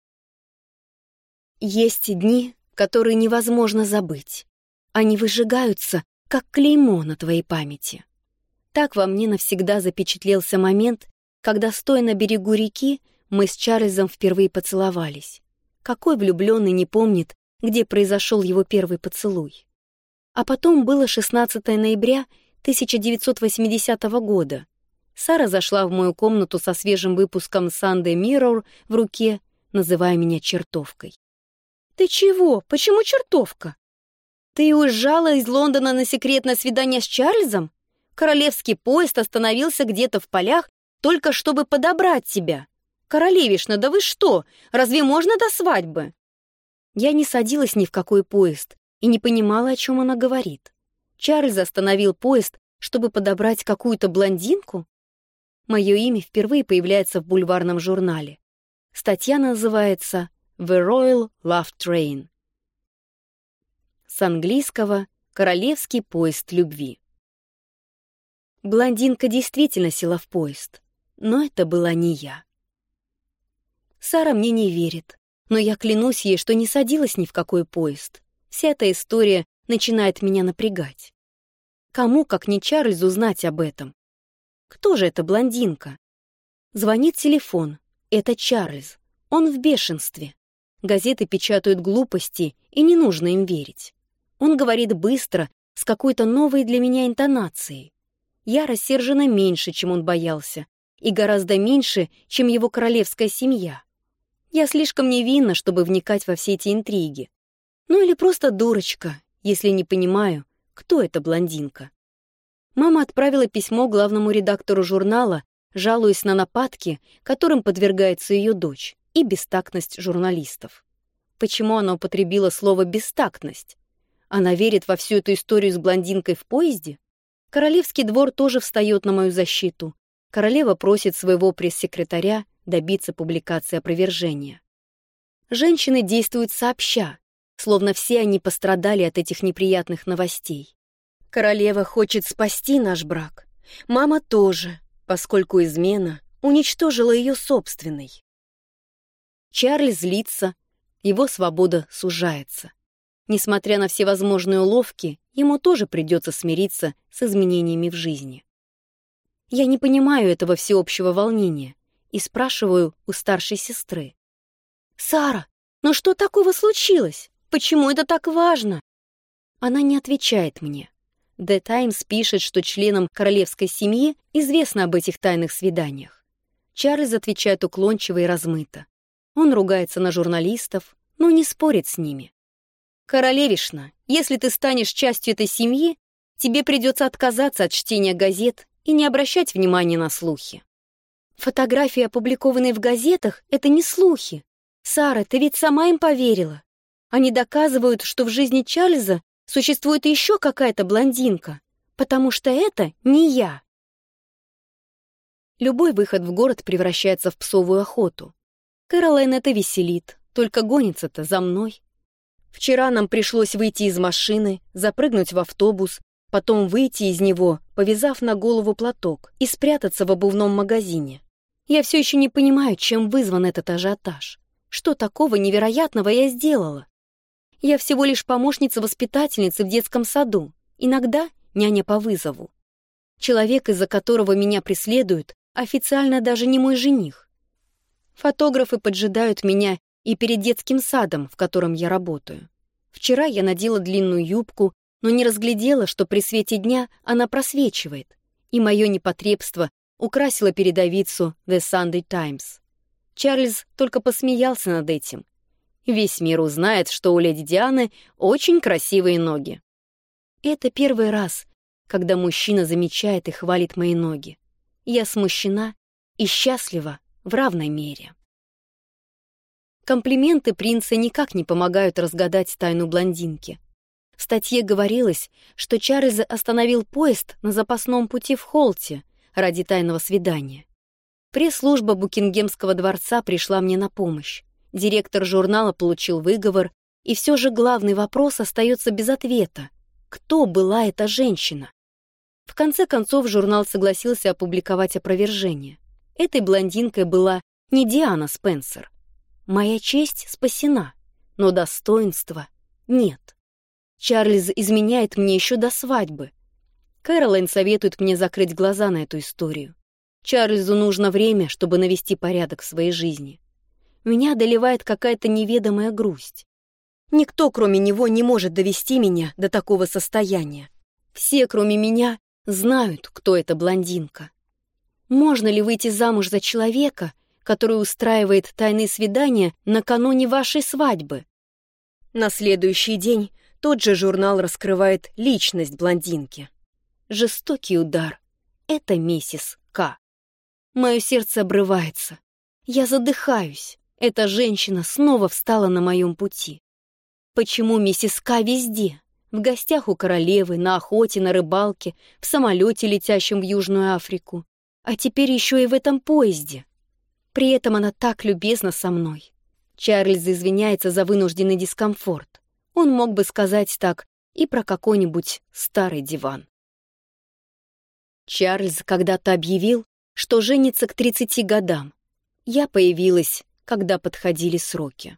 Speaker 1: Есть дни, которые невозможно забыть. Они выжигаются, как клеймо на твоей памяти. Так во мне навсегда запечатлелся момент, когда, стоя на берегу реки, мы с Чарльзом впервые поцеловались. Какой влюбленный не помнит, где произошел его первый поцелуй? А потом было 16 ноября 1980 года. Сара зашла в мою комнату со свежим выпуском Sunday Mirror в руке, называя меня чертовкой. «Ты чего? Почему чертовка? Ты уезжала из Лондона на секретное свидание с Чарльзом? Королевский поезд остановился где-то в полях, только чтобы подобрать тебя. Королевишна, да вы что? Разве можно до свадьбы?» Я не садилась ни в какой поезд и не понимала, о чем она говорит. Чарльз остановил поезд, чтобы подобрать какую-то блондинку? Мое имя впервые появляется в бульварном журнале. Статья называется «The Royal Love Train». С английского «Королевский поезд любви». Блондинка действительно села в поезд, но это была не я. Сара мне не верит, но я клянусь ей, что не садилась ни в какой поезд. Вся эта история начинает меня напрягать. Кому, как не Чарльзу, знать об этом? Кто же эта блондинка? Звонит телефон. Это Чарльз. Он в бешенстве. Газеты печатают глупости, и не нужно им верить. Он говорит быстро, с какой-то новой для меня интонацией. Я рассержена меньше, чем он боялся, и гораздо меньше, чем его королевская семья. Я слишком невинна, чтобы вникать во все эти интриги. Ну или просто дурочка, если не понимаю, кто эта блондинка. Мама отправила письмо главному редактору журнала, жалуясь на нападки, которым подвергается ее дочь, и бестактность журналистов. Почему она употребила слово «бестактность»? Она верит во всю эту историю с блондинкой в поезде? Королевский двор тоже встает на мою защиту. Королева просит своего пресс-секретаря добиться публикации опровержения. Женщины действуют сообща, словно все они пострадали от этих неприятных новостей. Королева хочет спасти наш брак. Мама тоже, поскольку измена уничтожила ее собственный. Чарльз злится, его свобода сужается. Несмотря на всевозможные уловки, ему тоже придется смириться с изменениями в жизни. Я не понимаю этого всеобщего волнения и спрашиваю у старшей сестры. «Сара, ну что такого случилось? Почему это так важно?» Она не отвечает мне. The Times пишет, что членам королевской семьи известно об этих тайных свиданиях. Чарльз отвечает уклончиво и размыто. Он ругается на журналистов, но не спорит с ними. «Королевишна, если ты станешь частью этой семьи, тебе придется отказаться от чтения газет и не обращать внимания на слухи». «Фотографии, опубликованные в газетах, — это не слухи. Сара, ты ведь сама им поверила. Они доказывают, что в жизни Чарльза существует еще какая-то блондинка, потому что это не я». Любой выход в город превращается в псовую охоту. Кэролайн это веселит, только гонится-то за мной. Вчера нам пришлось выйти из машины, запрыгнуть в автобус, потом выйти из него, повязав на голову платок, и спрятаться в обувном магазине. Я все еще не понимаю, чем вызван этот ажиотаж. Что такого невероятного я сделала? Я всего лишь помощница воспитательницы в детском саду, иногда няня по вызову. Человек, из-за которого меня преследуют, официально даже не мой жених. Фотографы поджидают меня и перед детским садом, в котором я работаю. Вчера я надела длинную юбку, но не разглядела, что при свете дня она просвечивает, и мое непотребство украсило передовицу The Sunday Times. Чарльз только посмеялся над этим. Весь мир узнает, что у леди Дианы очень красивые ноги. Это первый раз, когда мужчина замечает и хвалит мои ноги. Я смущена и счастлива в равной мере. Комплименты принца никак не помогают разгадать тайну блондинки. В статье говорилось, что Чарльз остановил поезд на запасном пути в Холте ради тайного свидания. Пресс-служба Букингемского дворца пришла мне на помощь. Директор журнала получил выговор, и все же главный вопрос остается без ответа. Кто была эта женщина? В конце концов, журнал согласился опубликовать опровержение. Этой блондинкой была не Диана Спенсер. Моя честь спасена, но достоинства нет. Чарльз изменяет мне еще до свадьбы. Кэролайн советует мне закрыть глаза на эту историю. Чарльзу нужно время, чтобы навести порядок в своей жизни. Меня одолевает какая-то неведомая грусть. Никто, кроме него, не может довести меня до такого состояния. Все, кроме меня, знают, кто эта блондинка. Можно ли выйти замуж за человека, который устраивает тайные свидания накануне вашей свадьбы? На следующий день тот же журнал раскрывает личность блондинки. Жестокий удар. Это миссис К. Мое сердце обрывается. Я задыхаюсь. Эта женщина снова встала на моем пути. Почему миссис К везде? В гостях у королевы, на охоте, на рыбалке, в самолете, летящем в Южную Африку. А теперь еще и в этом поезде. При этом она так любезна со мной. Чарльз извиняется за вынужденный дискомфорт. Он мог бы сказать так и про какой-нибудь старый диван. Чарльз когда-то объявил, что женится к 30 годам. Я появилась, когда подходили сроки.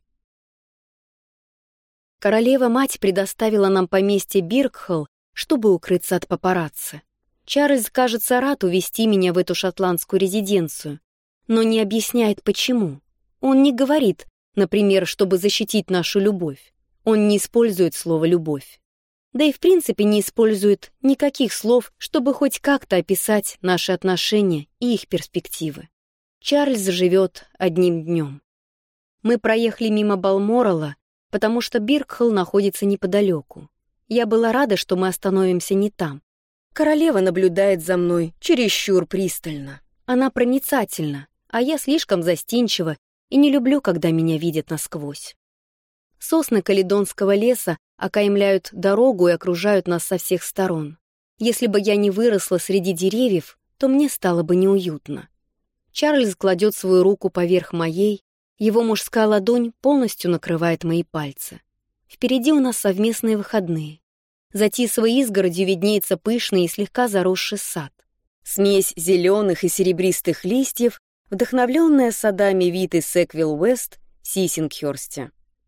Speaker 1: Королева-мать предоставила нам поместье Биркхолл, чтобы укрыться от папарацци. Чарльз, кажется, рад увезти меня в эту шотландскую резиденцию, но не объясняет, почему. Он не говорит, например, чтобы защитить нашу любовь. Он не использует слово «любовь». Да и в принципе не использует никаких слов, чтобы хоть как-то описать наши отношения и их перспективы. Чарльз живет одним днем. Мы проехали мимо Балморала, потому что Биркхолл находится неподалеку. Я была рада, что мы остановимся не там. Королева наблюдает за мной чересчур пристально. Она проницательна, а я слишком застенчива и не люблю, когда меня видят насквозь. Сосны каледонского леса окаймляют дорогу и окружают нас со всех сторон. Если бы я не выросла среди деревьев, то мне стало бы неуютно. Чарльз кладет свою руку поверх моей, его мужская ладонь полностью накрывает мои пальцы. Впереди у нас совместные выходные. За тисовой изгородью виднеется пышный и слегка заросший сад. Смесь зеленых и серебристых листьев, вдохновленная садами Виты Секвилл-Уэст в Сисингхёрсте.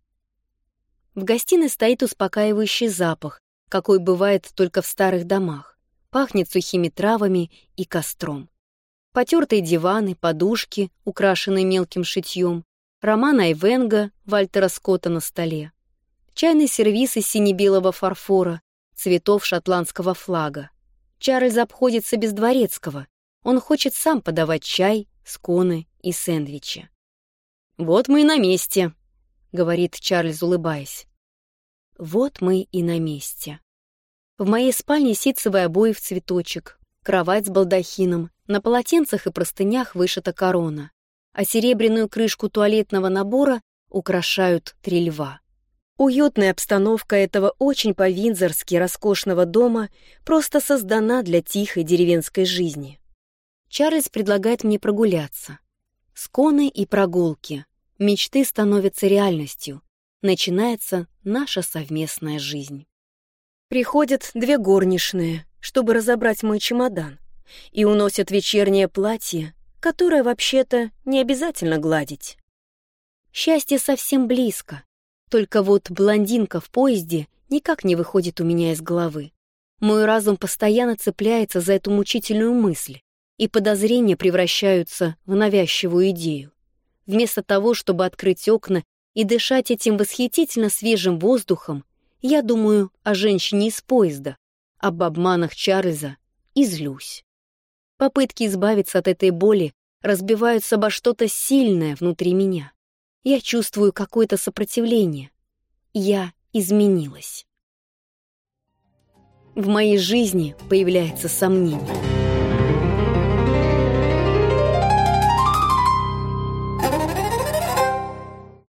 Speaker 1: В гостиной стоит успокаивающий запах, какой бывает только в старых домах. Пахнет сухими травами и костром. Потертые диваны, подушки, украшенные мелким шитьем, роман Айвенго Вальтера Скотта на столе. Чайный сервиз из сине-белого фарфора, цветов шотландского флага. Чарльз обходится без дворецкого. Он хочет сам подавать чай, сконы и сэндвичи. «Вот мы и на месте», — говорит Чарльз, улыбаясь. «Вот мы и на месте». В моей спальне ситцевые обои в цветочек, кровать с балдахином, на полотенцах и простынях вышита корона, а серебряную крышку туалетного набора украшают 3 льва. Уютная обстановка этого очень по-виндзорски роскошного дома просто создана для тихой деревенской жизни. Чарльз предлагает мне прогуляться. Сконы и прогулки. Мечты становятся реальностью. Начинается наша совместная жизнь. Приходят 2 горничные, чтобы разобрать мой чемодан, и уносят вечернее платье, которое вообще-то не обязательно гладить. Счастье совсем близко. Только вот блондинка в поезде никак не выходит у меня из головы. Мой разум постоянно цепляется за эту мучительную мысль, и подозрения превращаются в навязчивую идею. Вместо того, чтобы открыть окна и дышать этим восхитительно свежим воздухом, я думаю о женщине из поезда, об обманах Чарльза и злюсь. Попытки избавиться от этой боли разбиваются обо что-то сильное внутри меня. Я чувствую какое-то сопротивление. Я изменилась. В моей жизни появляется сомнение.